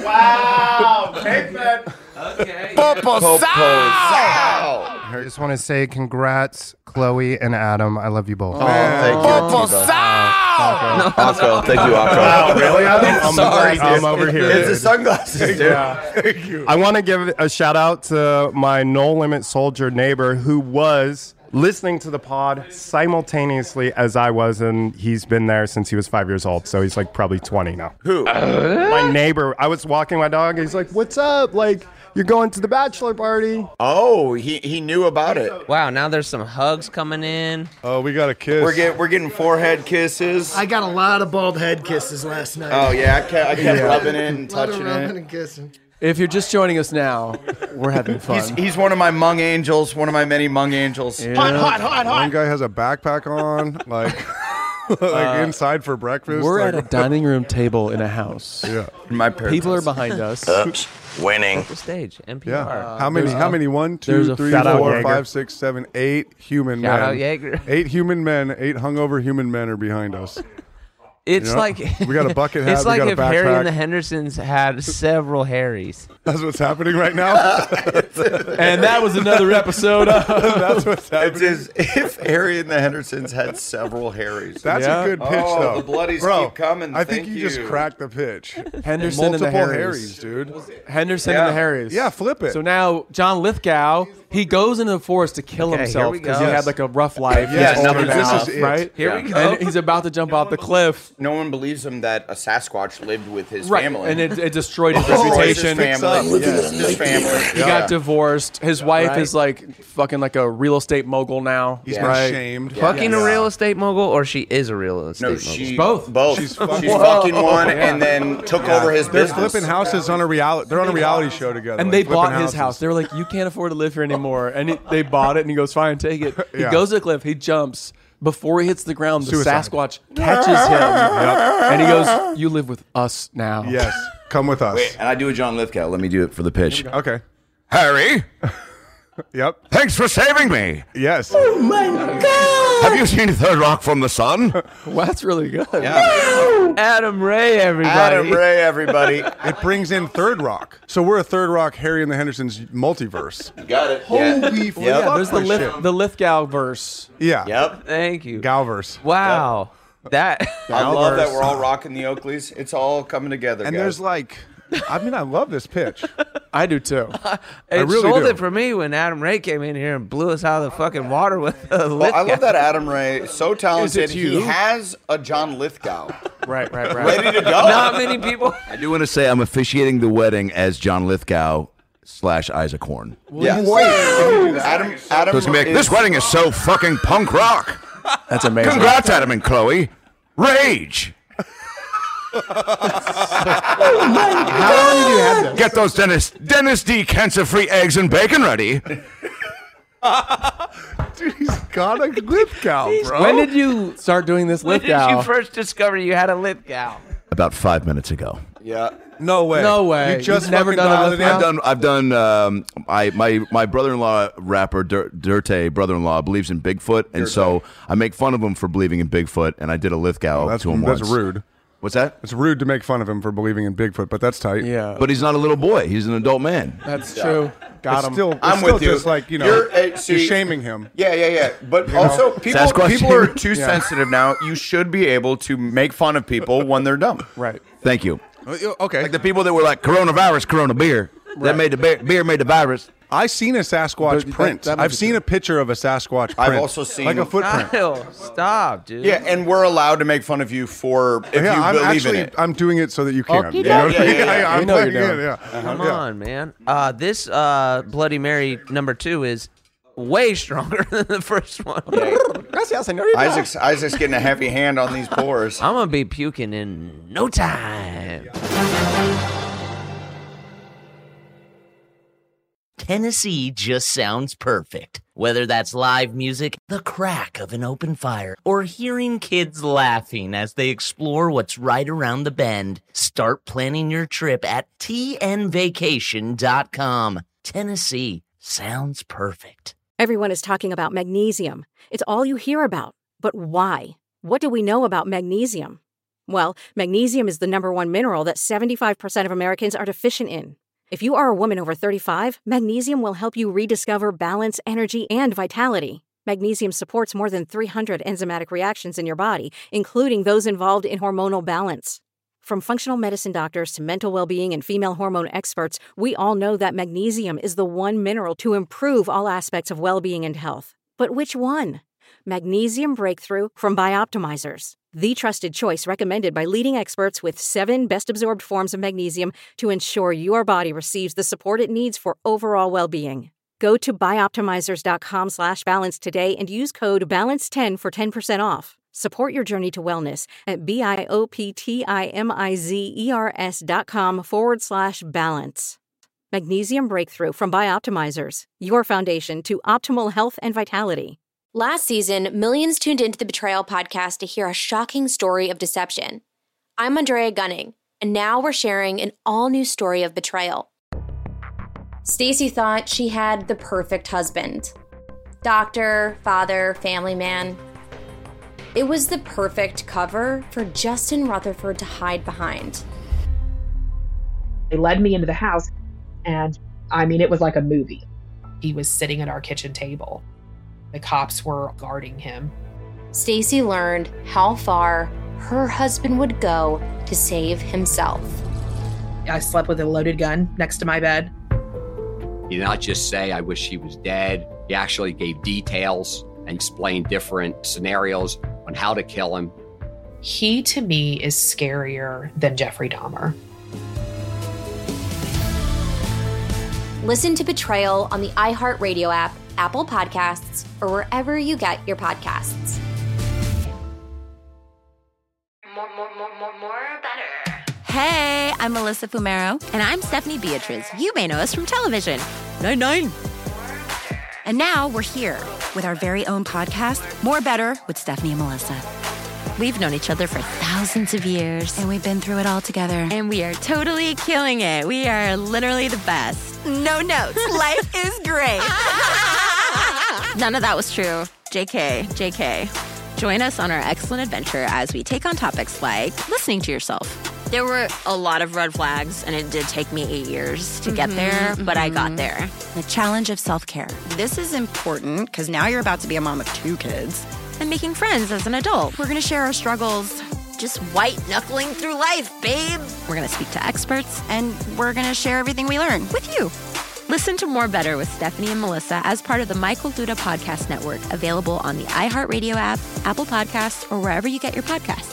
I just want to say congrats, Chloe and Adam. I love you both. Thank you. Akko, thank you, Akko. Wow, really? I'm sorry, I'm dude. over here. It's the sunglasses, dude. Thank you. I want to give a shout out to my No Limit Soldier neighbor who was listening to the pod simultaneously as I was, and he's been there since he was 5 years old, so he's like probably 20 now. Who? My neighbor. I was walking my dog, and he's like, "What's up? Like, you're going to the bachelor party?" Oh, he knew about it. Wow, now there's some hugs coming in. Oh, we got a kiss. We're getting forehead kisses. I got a lot of bald head kisses last night. Oh yeah, I kept rubbing it and A lot of touching rubbing it. and kissing. If you're just joining us now, we're having fun. He's one of my mung angels, one of my many mung angels. Hot. One guy has a backpack on, like inside for breakfast. We're like, at a dining room table in a house. Yeah. My parents. People are behind us. Oops. Winning. The stage, NPR. Yeah. How many? 1, 2, there's a 3, shout out 4, Jaeger. 5, 6, 7, 8 human Shout men. out Jaeger. 8 human men, 8 hungover human men are behind us. It's You know? like We got a bucket hat, It's we like got a if Harry backpack. and the Hendersons had several Harrys. That's what's happening right now. And that was another episode of That's what's happening. It's as if Harry and the Hendersons had several Harrys. That's a good pitch, though. The bloodies Bro, keep coming. I think Thank you just cracked the pitch. Henderson and the Multiple Harrys. dude. Henderson Yeah. and the Harrys. Yeah, flip it. So now John Lithgow, he goes into the forest to kill Okay, himself here we because go. he had like a rough life. Yeah, He's no, older this now, is it. right? Here we go. And he's about to jump off the cliff. No one believes him that a Sasquatch lived with his Right. family. And it destroyed his Destroys his reputation. family. Yes. His family. He got divorced. His wife Right. is like fucking like a real estate mogul now. He's right? been shamed. Fucking a real estate mogul, or she is a real estate No, mogul? she Both. Both. She's She's fucking- fucking one, and then took over his They're business. flipping houses on a reality. They're on a reality show together. And like they flipping bought his houses. house. They were like, "You can't afford to live here anymore." And they bought it, and he goes, "Fine, take it." He Yeah. goes to the cliff. He jumps. Before he hits the ground, the Suicide. Sasquatch catches him, and he goes, "You live with us now." Yes, come with us. Wait, and I do a John Lithgow. Let me do it for the pitch. Okay. Harry, Yep. thanks for saving me. Yes. Oh my God! Have you seen Third Rock from the Sun? Well, that's really good. Adam Ray, everybody. Adam Ray, everybody. It brings in Third Rock. So we're a Third Rock Harry and the Hendersons multiverse. Got it. Holy fuck. Yeah, there's the shit. the Lithgow verse. Yeah. Yep. Thank you. Galverse. Wow. That. I love that we're all rocking the Oakleys. It's all coming together, And guys. there's like, I mean, I love this pitch. I do too. It really sold do. it for me when Adam Ray came in here and blew us out of the fucking water with a Well, I love Lithgow. that Adam Ray, so talented. Is it He you? has a John Lithgow Right. ready to go. Not many people. I do want to say I'm officiating the wedding as John Lithgow / Isaac Horn. Yeah. Adam. So it's gonna be like, this wedding is so fucking punk rock. That's amazing. Congrats, Adam and Chloe. Rage. How long have you had this? Get those Dennis D cancer-free eggs and bacon ready. Dude, he's got a Lithgow, bro. When did you start doing this When did Lithgow? you first discover you had a Lithgow? About 5 minutes ago. Yeah. No way. No way. You just You've never fucking done a dialed it in? Lithgow? I've done. My brother-in-law rapper Dirte brother-in-law believes in Bigfoot, and so I make fun of him for believing in Bigfoot, and I did a Lithgow to him once. That's rude. What's that? It's rude to make fun of him for believing in Bigfoot, but that's tight. Yeah. But he's not a little boy; he's an adult man. That's true. Got It's him. still, it's I'm still with you. just like, you know, You're you're shaming him. Yeah. But also, Sasquatch people are shaming. too sensitive now. You should be able to make fun of people when they're dumb. Right. Thank you. Okay. Like the people that were like coronavirus, Corona beer. That made the beer made the virus. I've seen a Sasquatch print. that might I've be seen true. a picture of a Sasquatch print. I've also seen- like a footprint. Kyle, stop, dude. Yeah, and we're allowed to make fun of you for if Yeah, you I'm believe actually in it. I'm doing it so that you can. Okey You know what I doke. mean? Yeah. I'm We know you're playing doing. it, yeah. Come Yeah. on, man. This Bloody Mary number 2 is way stronger than the first one. Isaac's getting a heavy hand on these pours. I'm gonna be puking in no time. Tennessee just sounds perfect. Whether that's live music, the crack of an open fire, or hearing kids laughing as they explore what's right around the bend, start planning your trip at tnvacation.com. Tennessee sounds perfect. Everyone is talking about magnesium. It's all you hear about. But why? What do we know about magnesium? Well, magnesium is the #1 mineral that 75% of Americans are deficient in. If you are a woman over 35, magnesium will help you rediscover balance, energy, and vitality. Magnesium supports more than 300 enzymatic reactions in your body, including those involved in hormonal balance. From functional medicine doctors to mental well-being and female hormone experts, we all know that magnesium is the one mineral to improve all aspects of well-being and health. But which one? Magnesium Breakthrough from Bioptimizers, the trusted choice recommended by leading experts with 7 best-absorbed forms of magnesium to ensure your body receives the support it needs for overall well-being. Go to bioptimizers.com/balance today and use code BALANCE10 for 10% off. Support your journey to wellness at bioptimizers.com/balance. Magnesium Breakthrough from Bioptimizers, your foundation to optimal health and vitality. Last season, millions tuned into the Betrayal podcast to hear a shocking story of deception. I'm Andrea Gunning, and now we're sharing an all-new story of betrayal. Stacy thought she had the perfect husband. Doctor, father, family man. It was the perfect cover for Justin Rutherford to hide behind. They led me into the house, and I mean, it was like a movie. He was sitting at our kitchen table. The cops were guarding him. Stacy learned how far her husband would go to save himself. I slept with a loaded gun next to my bed. He did not just say, I wish he was dead. He actually gave details and explained different scenarios on how to kill him. He, to me, is scarier than Jeffrey Dahmer. Listen to Betrayal on the iHeartRadio app, Apple Podcasts, or wherever you get your podcasts. More better. Hey, I'm Melissa Fumero. And I'm Stephanie Beatriz. You may know us from television. 99. And now we're here with our very own podcast, More Better with Stephanie and Melissa. We've known each other for thousands of years. And we've been through it all together. And we are totally killing it. We are literally the best. No notes. Life is great. None of that was true. JK. Join us on our excellent adventure as we take on topics like listening to yourself. There were a lot of red flags, and it did take me 8 years to get there, but I got there. The challenge of self-care. This is important because now you're about to be a mom of 2 kids. And making friends as an adult. We're going to share our struggles. Just white-knuckling through life, babe. We're going to speak to experts, and we're going to share everything we learn with you. Listen to More Better with Stephanie and Melissa as part of the Michael Duda Podcast Network, available on the iHeartRadio app, Apple Podcasts, or wherever you get your podcasts.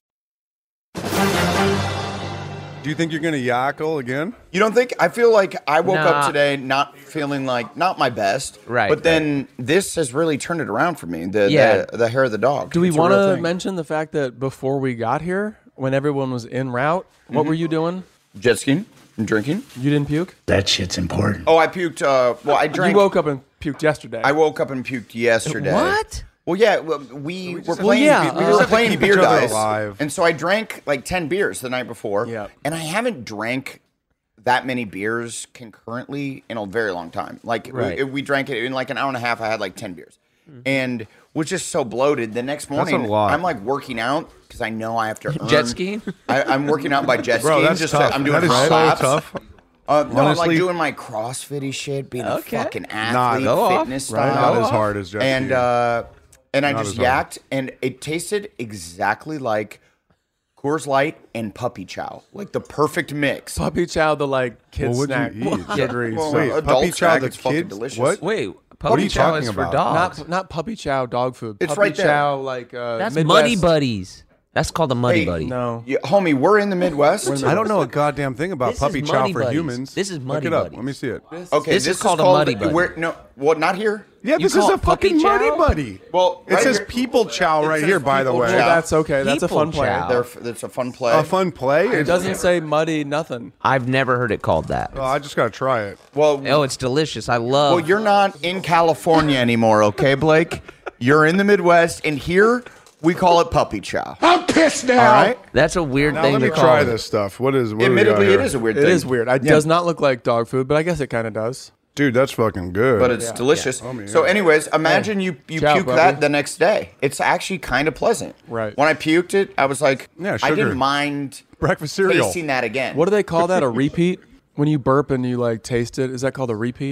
Do you think you're going to yackle again? You don't think? I feel like I woke up today not feeling like, not my best. Right. But then this has really turned it around for me. The hair of the dog. Do we It's a want real to thing. mention the fact that before we got here, when everyone was en route, what were you doing? Jet skiing and drinking. You didn't puke? That shit's important. Oh, I puked. Well, I drank. You woke up and puked yesterday. I woke up and puked yesterday. What? Well, yeah, we were just- playing. Well, yeah, we were to playing keep beer each other dice, alive. and so I drank like 10 beers the night before. Yeah. And I haven't drank that many beers concurrently in a very long time. Like Right. we drank it in like an hour and a half. I had like 10 beers, and was just so bloated. The next That's a morning, lot. I'm like working out because I know I have to earn. Jet skiing? I'm working out by jet Bro, skiing. that's just tough. I'm doing That is so laps. tough. No, I'm like Honestly- doing my CrossFitty shit, being a fucking athlete, go off. fitness Right, style. not as hard as jet and skiing. and I Not just as hard. yacked, and it tasted exactly like Coors Light and Puppy Chow, like the perfect mix. Puppy chow, the like kid Well, what'd snack. you eat? Sugary Well, sweet. adult Puppy chow, snack, the it's fucking kids? delicious. What? Wait, What are puppy you chow talking is for about? dogs. Not puppy chow dog food. It's puppy right there. chow like That's Midwest. Muddy Buddies. That's called the Muddy Hey, Buddy. No. Yeah, homie, we're in the Midwest. I don't know a goddamn thing about This puppy is chow Muddy for Buddies. humans. This is Look Muddy it up. Buddies. Let me see it. Okay, This is called a Muddy Buddy. Not here. Yeah, You this is call a it puppy fucking Muddy chow? Buddy. Well, It right says here- people chow right says here, by the people way. chow. Well, that's okay. That's a People fun play. chow. It's a fun play. A fun play? It doesn't say muddy nothing. I've never heard it called that. Oh, I just got to try it. Well, Oh, it's delicious. I love. well, you're not in California anymore, okay, Blake? You're in the Midwest, and here we call it puppy chow. I'm pissed now. All right. That's a weird Now thing let to me call try it. this stuff. What do we got Admittedly, here? it is a weird It thing. is weird. It does not look like dog food, but I guess it kind of does. Dude, that's fucking good. But it's delicious. Yeah. Oh, man. So, anyways, imagine you Ciao, puke puppy. that the next day. It's actually kind of pleasant. Right. When I puked it, I was like, Yeah, I sugar. didn't mind breakfast cereal. tasting that again. What do they call that? A repeat? When you burp and you like taste it, is that called a repeat?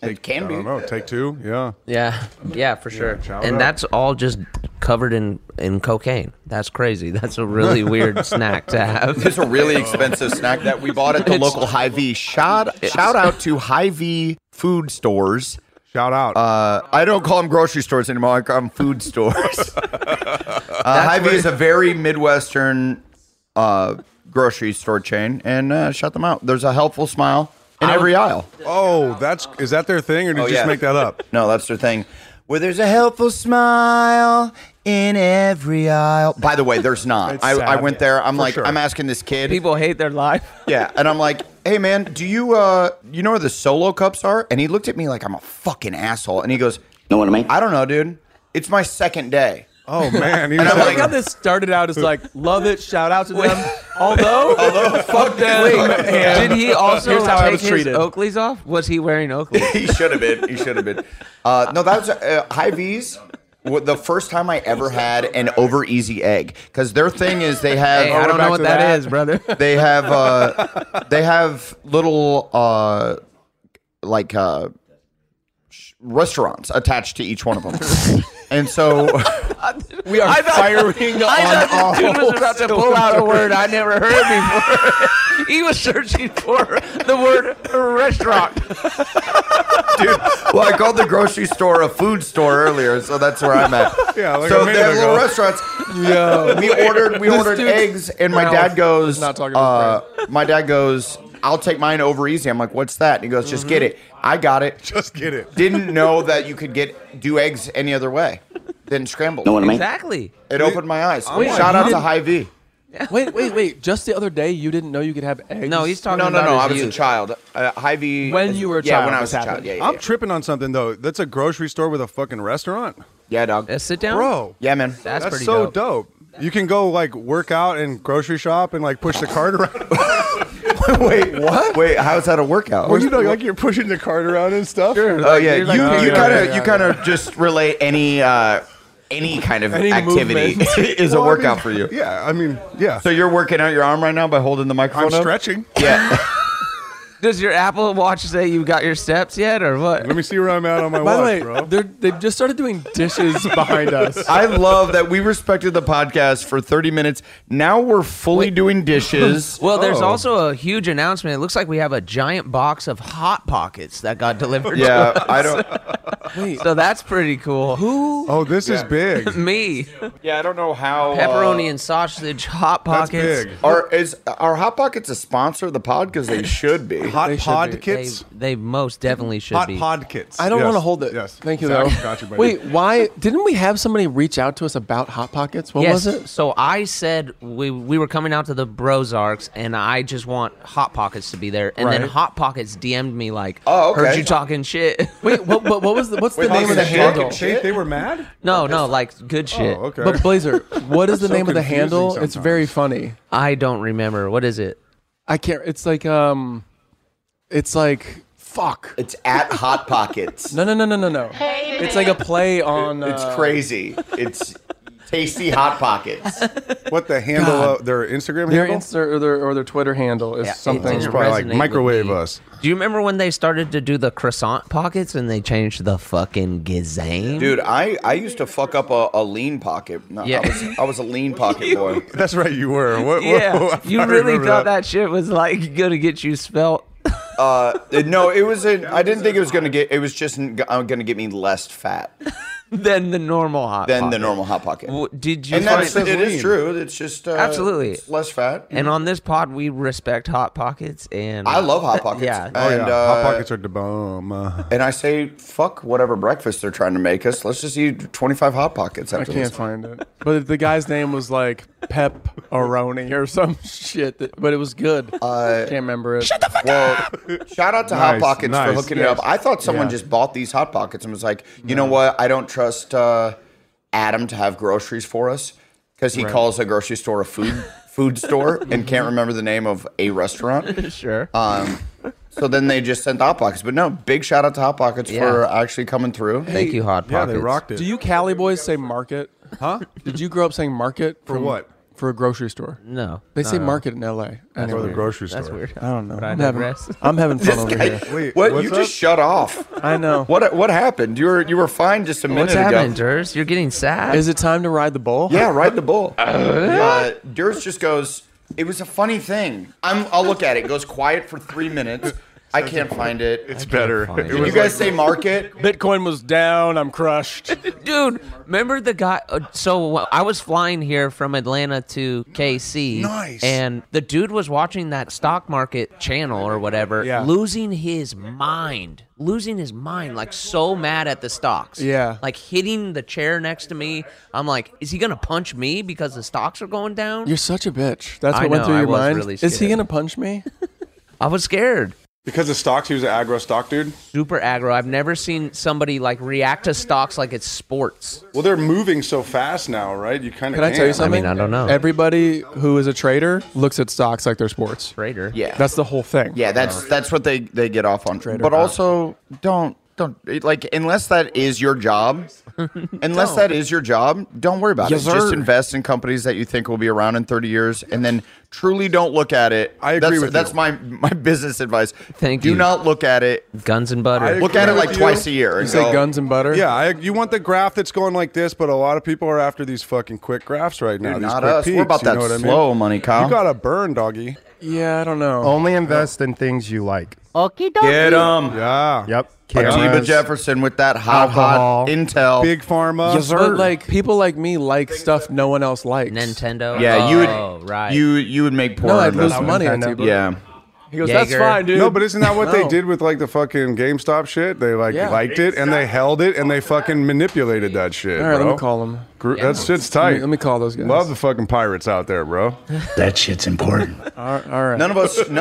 It can be. I don't know. Take two. Yeah. Yeah, for sure. chow it And up. that's all just covered in cocaine. That's crazy. That's a really weird snack to have. It's a really expensive snack that we bought at the local Hy-Vee. Shout out to Hy-Vee food stores. Shout out. I don't call them grocery stores anymore. I call them food stores. Hy-Vee is a very Midwestern grocery store chain, and shout them out. There's a helpful smile in every aisle. Oh, is that their thing, or did you just make that up? No, that's their thing. Where there's a helpful smile in every aisle. By the way, there's not. I went there. I'm like, I'm asking this kid. People hate their life. Yeah, and I'm like, hey man, do you you know where the Solo cups are? And he looked at me like I'm a fucking asshole, and he goes, know what I mean? I don't know, dude. It's my second day. Oh man, And I like how this started out as like, love it, shout out to them. Although fuck them. Did he also Here's how I take was his treated. Oakleys off? Was he wearing Oakleys? He should have been. He should have been. No, that was Hy-Vee's. The first time I ever had an over easy egg, because their thing is they have. Hey, I don't know what that is, brother. They have little restaurants attached to each one of them, and so we are firing I on thought the dude was all about to pull out a word I never heard before. He was searching for the word restaurant. Dude, well, I called the grocery store a food store earlier, so that's where I'm at. Yeah, like so a they minute have little ago. restaurants. Yo. We ordered eggs, and my dad goes. Not talking about my dad goes, I'll take mine over easy. I'm like, what's that? And he goes, just get it. I got it. Just get it. Didn't know that you could do eggs any other way than scrambled. Know what I mean? Exactly. It opened my eyes. Wait, Shout you out to didn't- Hy-Vee. Wait. Just the other day, you didn't know you could have eggs? No, he's talking No, about I his was a youth. child. Hy-Vee. When you were a Yeah, child, when I was this a child. happened. Yeah. I'm tripping on something though. That's a grocery store with a fucking restaurant, Yeah, dog. Let's sit down. bro. Yeah, man. That's pretty so dope. You can go like work out and grocery shop and like push the cart around. Wait, what? Wait, how's that a workout? Well, you know, like you're pushing the cart around and stuff. Oh yeah, You're like- you kind of just relate any kind of Any activity movement. is a workout for you. Yeah, I mean, yeah. So you're working out your arm right now by holding the microphone I'm up? stretching. Yeah. Does your Apple Watch say you got your steps yet, or what? Let me see where I'm at on my By the watch, way, bro. they've just started doing dishes behind us. I love that we respected the podcast for 30 minutes. Now we're fully doing dishes. Well, there's Oh. also a huge announcement. It looks like we have a giant box of Hot Pockets that got delivered. Yeah, to us. I don't. Wait, So that's pretty cool. who? Oh, this is big. Me, Yeah, I don't know how. pepperoni and sausage Hot That's Pockets. big. Are Hot Pockets a sponsor of the pod? Because they should be. Hot They should pod be. kits. They most definitely should Hot be. pod kits. I don't Yes. want to hold it. Yes. Thank you, Zach, though. got you, buddy. Wait, why didn't we have somebody reach out to us about Hot Pockets? What Yes. was it? So I said we were coming out to the Brozarks, and I just want Hot Pockets to be there. And then Right. Hot Pockets DM'd me like, Oh, okay. heard you talking shit. Wait, what's the Wait, name of the talking handle? shit? Shit, they were mad? No, like good shit. Oh, okay. But Blazer, what is the So name of the confusing handle? It's sometimes. very funny. I don't remember. What is it? I can't. It's like fuck. It's at Hot Pockets. No. It's like a play on. It's crazy. It's tasty Hot Pockets. What the handle? God. Their Instagram Their handle? Insta or their Twitter handle is Yeah, something. It's didn't probably like resonate with microwave me. us. Do you remember when they started to do the croissant pockets and they changed the fucking gizane? Dude, I used to fuck up a lean pocket. No, Yeah. I was a lean pocket boy. That's right, you were. What, Yeah, you I really remember thought that shit was like gonna get you spelt. No, it was. I didn't think it was gonna get. It was just gonna get me less fat Than the normal hot than pocket. the normal Hot Pocket. Did you And find that's, it is true. It's just Absolutely. it's less fat. And on this pod, we respect Hot Pockets, and I love Hot Pockets. Yeah. Oh, and, yeah. Hot Pockets are the bomb. And I say, fuck whatever breakfast they're trying to make us. Let's just eat 25 Hot Pockets I after can't this. find it. But the guy's name was like Pep-A-Roni or some shit. But it was good. Can't remember it. Well, shout out to Hot Nice, Pockets for nice. hooking it up. I thought someone Yeah. just bought these Hot Pockets and was like, you know what? I don't trust Adam to have groceries for us because he calls a grocery store a food store and can't remember the name of a restaurant. Sure. So then they just sent Hot Pockets. But no, big shout out to Hot Pockets for actually coming through. Thank you, Hot Yeah, Pockets. they rocked it. Do you Cali boys say market? Huh? Did you grow up saying market? For what? for a grocery store. No. They say market in L.A. That's Anyway. the grocery store. That's weird. I don't know. But I I'm having, digress. I'm having fun over guy- here. Wait, What? what's You up? just shut off. I know. What happened? You were fine just a minute What's ago. happening, Durs? You're getting sad. Is it time to ride the bull? Yeah, ride the bull. Durs just goes, it was a funny thing. I'll look at it. It goes quiet for 3 minutes. I can't find it. It's better. Did you guys say market? Bitcoin was down. I'm crushed. Dude, remember the guy? So I was flying here from Atlanta to KC. Nice. And the dude was watching that stock market channel or whatever, losing his mind. Like so mad at the stocks. Yeah. Like hitting the chair next to me. I'm like, is he going to punch me because the stocks are going down? You're such a bitch. That's I what went know, through I your was mind. really Is he scared. going to punch me? I was scared. Because of stocks, he was an aggro stock dude. Super aggro. I've never seen somebody like react to stocks like it's sports. Well, they're moving so fast now, right? You kind of Can I tell you something? I don't know. Everybody who is a trader looks at stocks like they're sports. Trader. Yeah. That's the whole thing. Yeah, that's what they get off on. Trader. But also, don't like unless that is your job. Unless that is your job, don't worry about Yes, it. Just sir. invest in companies that you think will be around in 30 years, and then truly don't look at it. I agree with that's you. my business advice. Thank Do you. not look at it. Guns and butter. Look at it agree like with twice you. a year. You And say go, guns and butter? Yeah, you want the graph that's going like this, but a lot of people are after these fucking quick graphs right now. Dude, these not quick us. We're peaks, about you that know what I mean? slow money, Kyle. You gotta burn, doggy. Yeah, I don't know. Only invest in things you like. Get them. Yeah. Yep. Akiba Cameras. Jefferson with that Alcohol. hot intel. Big pharma. But like people like me like stuff no one else likes. Nintendo. Yeah, right. you would make poor No, I'd lose investments. money on Nintendo. T-Bird. Yeah. He goes, that's Jaeger. fine, dude. No, but isn't that what they No. did with like the fucking GameStop shit? They like Yeah. liked it and they held it and they fucking manipulated that shit. All right, bro. let me call him. That shit's tight. Let me call those guys. Love the fucking pirates out there, bro. That shit's important. All right. None of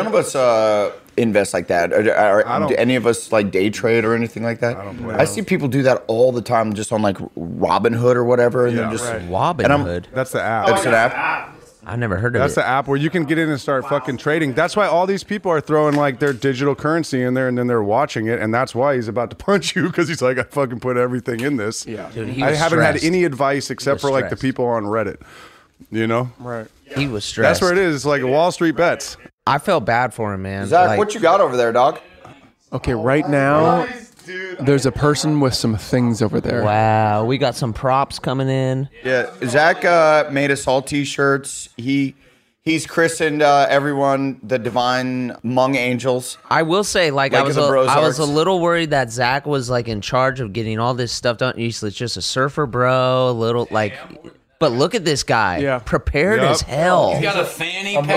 us invest like that. Do any of us like day trade or anything like that? I see people do that all the time, just on like Robinhood or whatever, and then just Robinhood. That's the app. That's an app. I've never heard of That's it. the app where you can get in and start fucking trading. That's why all these people are throwing like their digital currency in there and then they're watching it. And that's why he's about to punch you because he's like, I fucking put everything in this. Yeah. Dude, he I was haven't had stressed. any advice except was for like the stressed. people on Reddit. You know? Right. He was stressed. That's where it is. It's like Wall Street bets. I felt bad for him, man. Zach, Like, what you got over there, dog? Okay, right now there's a person with some things over there. wow, we got some props coming in. Yeah, Zach made us all T-shirts. He's christened everyone the Divine Mung Angels. I will say, like I was in the I was a Brozarks. little worried that Zach was like in charge of getting all this stuff done. Usually it's just a surfer bro, a little like. But look at this guy, Yeah. prepared as hell. He's got a fanny pack,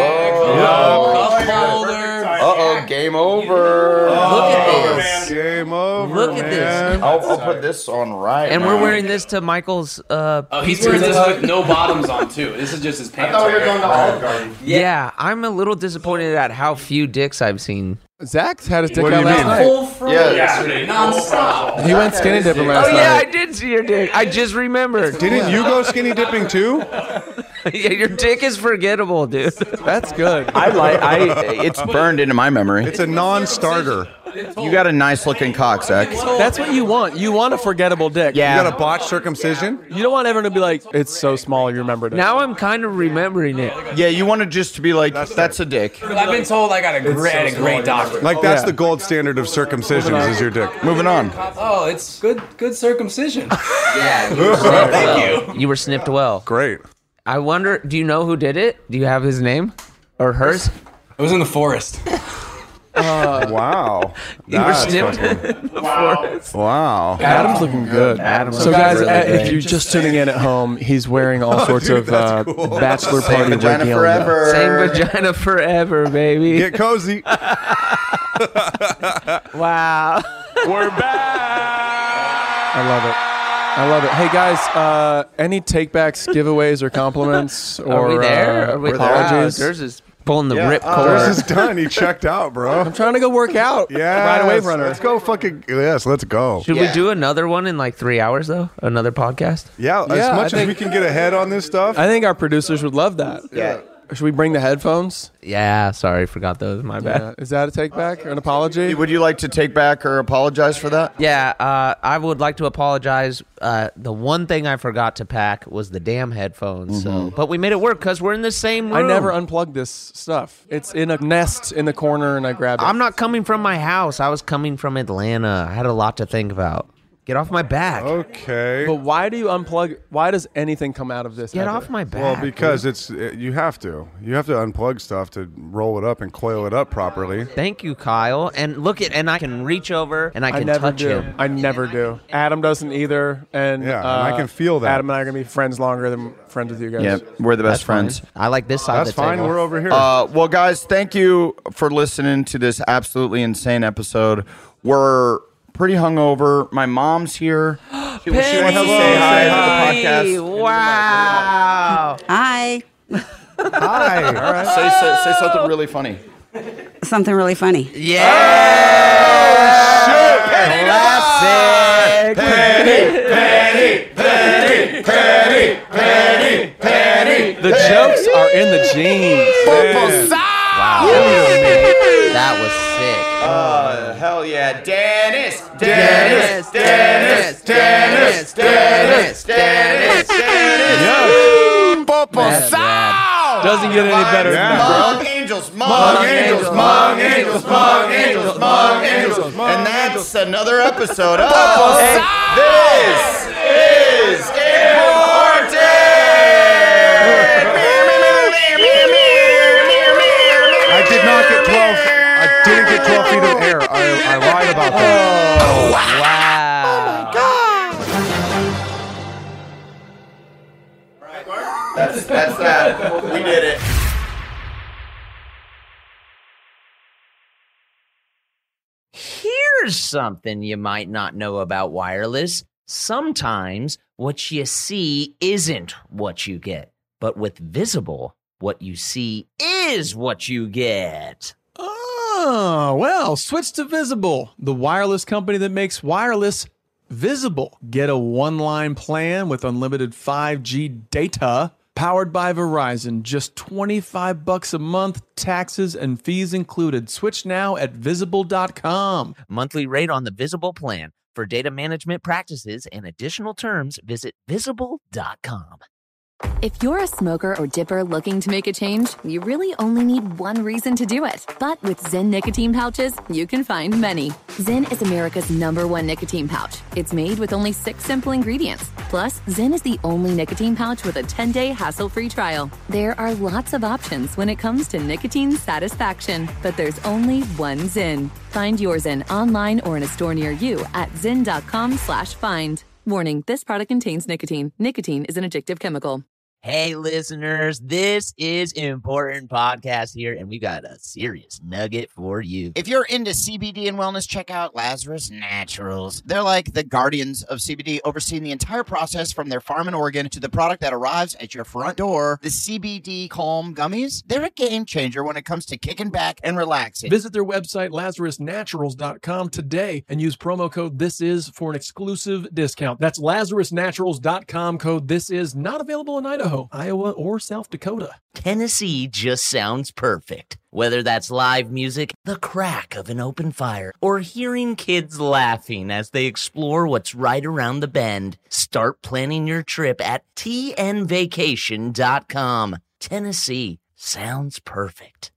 cup holder. Uh-oh, game over. Look at this. Game over. Look at this. I'll put this on right And now. we're wearing this to Michael's He's wearing this with no bottoms on too. This is just his pants. I thought we were going to Olive Garden. Yeah, I'm a little disappointed at how few dicks I've seen. Zach's had his dick What do out you last mean? night. Full front yesterday, nonstop. He went skinny dipping last Oh yeah, I night. did see your dick. I just remembered. Didn't you go skinny dipping too? Yeah, your dick is forgettable, dude. That's good. It's burned into my memory. It's a non-starter. You got a nice looking cock, Zach. That's what you want. You want a forgettable dick. You Yeah. got a botched circumcision? You don't want everyone to be like, it's so small you remembered it. Now I'm kind of remembering it. Yeah, you want it just to be like, that's a dick. I've been told I got a great doctor. Like that's Yeah. the gold standard of circumcisions is your dick. Moving on. Oh, it's good circumcision. Thank you. You were snipped well. Great. I wonder, do you know who did it? Do you have his name or hers? It was in the forest. Wow. You were That's snipped fucking- in the forest. Wow. Adam's looking good. So guys, if you're just tuning in at home, he's wearing all sorts dude, of that's cool. bachelor Same party vagina regalia. forever. Same vagina forever, baby. Get cozy. Wow. We're back. I love it. I love it. Hey guys, any takebacks, giveaways, or compliments, or Are we there? Are we apologies? Wow, Durs is pulling the Yeah, rip Yours cord. is done. He checked out, bro. I'm trying to go work out. Yeah. Ride a wave runner. Let's go fucking yes, let's go. Should we Yeah. do another one in like 3 hours though? Another podcast? Yeah, Yeah, as much I as think- we can get ahead on this stuff. I think our producers would love that. Yeah. Should we bring the headphones? Yeah, sorry, forgot those. My bad. Yeah. Is that a take back or an apology? Would you like to take back or apologize for that? Yeah, I would like to apologize. The one thing I forgot to pack was the damn headphones. So, but we made it work because we're in the same room. I never unplugged this stuff. It's in a nest in the corner, and I grabbed it. I'm not coming from my house. I was coming from Atlanta. I had a lot to think about. Get off my back. Okay. But why do you unplug? Why does anything come out of this? Get ever? off my back. Well, because you have to unplug stuff to roll it up and coil it up properly. Thank you, Kyle. And look and I can reach over and I can never touch do. him. I never do. Adam doesn't either. And Yeah, and I can feel that. Adam and I are gonna be friends longer than friends with you guys. Yeah, we're the best friends. I like this side That's of the fine. table. We're over here. Well, guys, thank you for listening to this absolutely insane episode. We're pretty hungover. My mom's here. She wants to say hi to the podcast. Wow. Hi. Hi. All right. Say something really funny. Something really funny. Yeah. Classic. Penny. The jokes are in the jeans. Wow. That was sick. Hell yeah. Dennis. Doesn't get any better than that, bro. Mug angels. And that's another episode of This Is Important. I did not get 12. I didn't get 12 feet of air. I lied about that. Oh, wow. That's that. We did it. Here's something you might not know about wireless. Sometimes what you see isn't what you get, but with Visible, what you see is what you get. Oh, well, switch to Visible, the wireless company that makes wireless visible. Get a one-line plan with unlimited 5G data powered by Verizon. Just $25 a month, taxes and fees included. Switch now at Visible.com. Monthly rate on the Visible plan. For data management practices and additional terms, visit Visible.com. If you're a smoker or dipper looking to make a change, you really only need one reason to do it. But with Zyn nicotine pouches, you can find many. Zyn is America's #1 nicotine pouch. It's made with only 6 simple ingredients. Plus, Zyn is the only nicotine pouch with a 10-day hassle-free trial. There are lots of options when it comes to nicotine satisfaction, but there's only one Zyn. Find your Zyn online or in a store near you at zyn.com/find. Warning, this product contains nicotine. Nicotine is an addictive chemical. Hey, listeners, this is Important Podcast here, and we got a serious nugget for you. If you're into CBD and wellness, check out Lazarus Naturals. They're like the guardians of CBD, overseeing the entire process from their farm in Oregon to the product that arrives at your front door. The CBD Calm Gummies, they're a game changer when it comes to kicking back and relaxing. Visit their website, LazarusNaturals.com today and use promo code THISIS for an exclusive discount. That's LazarusNaturals.com, code THISIS, not available in Idaho, Iowa, or South Dakota. Tennessee just sounds perfect. Whether that's live music, the crack of an open fire, or hearing kids laughing as they explore what's right around the bend, start planning your trip at tnvacation.com. Tennessee sounds perfect.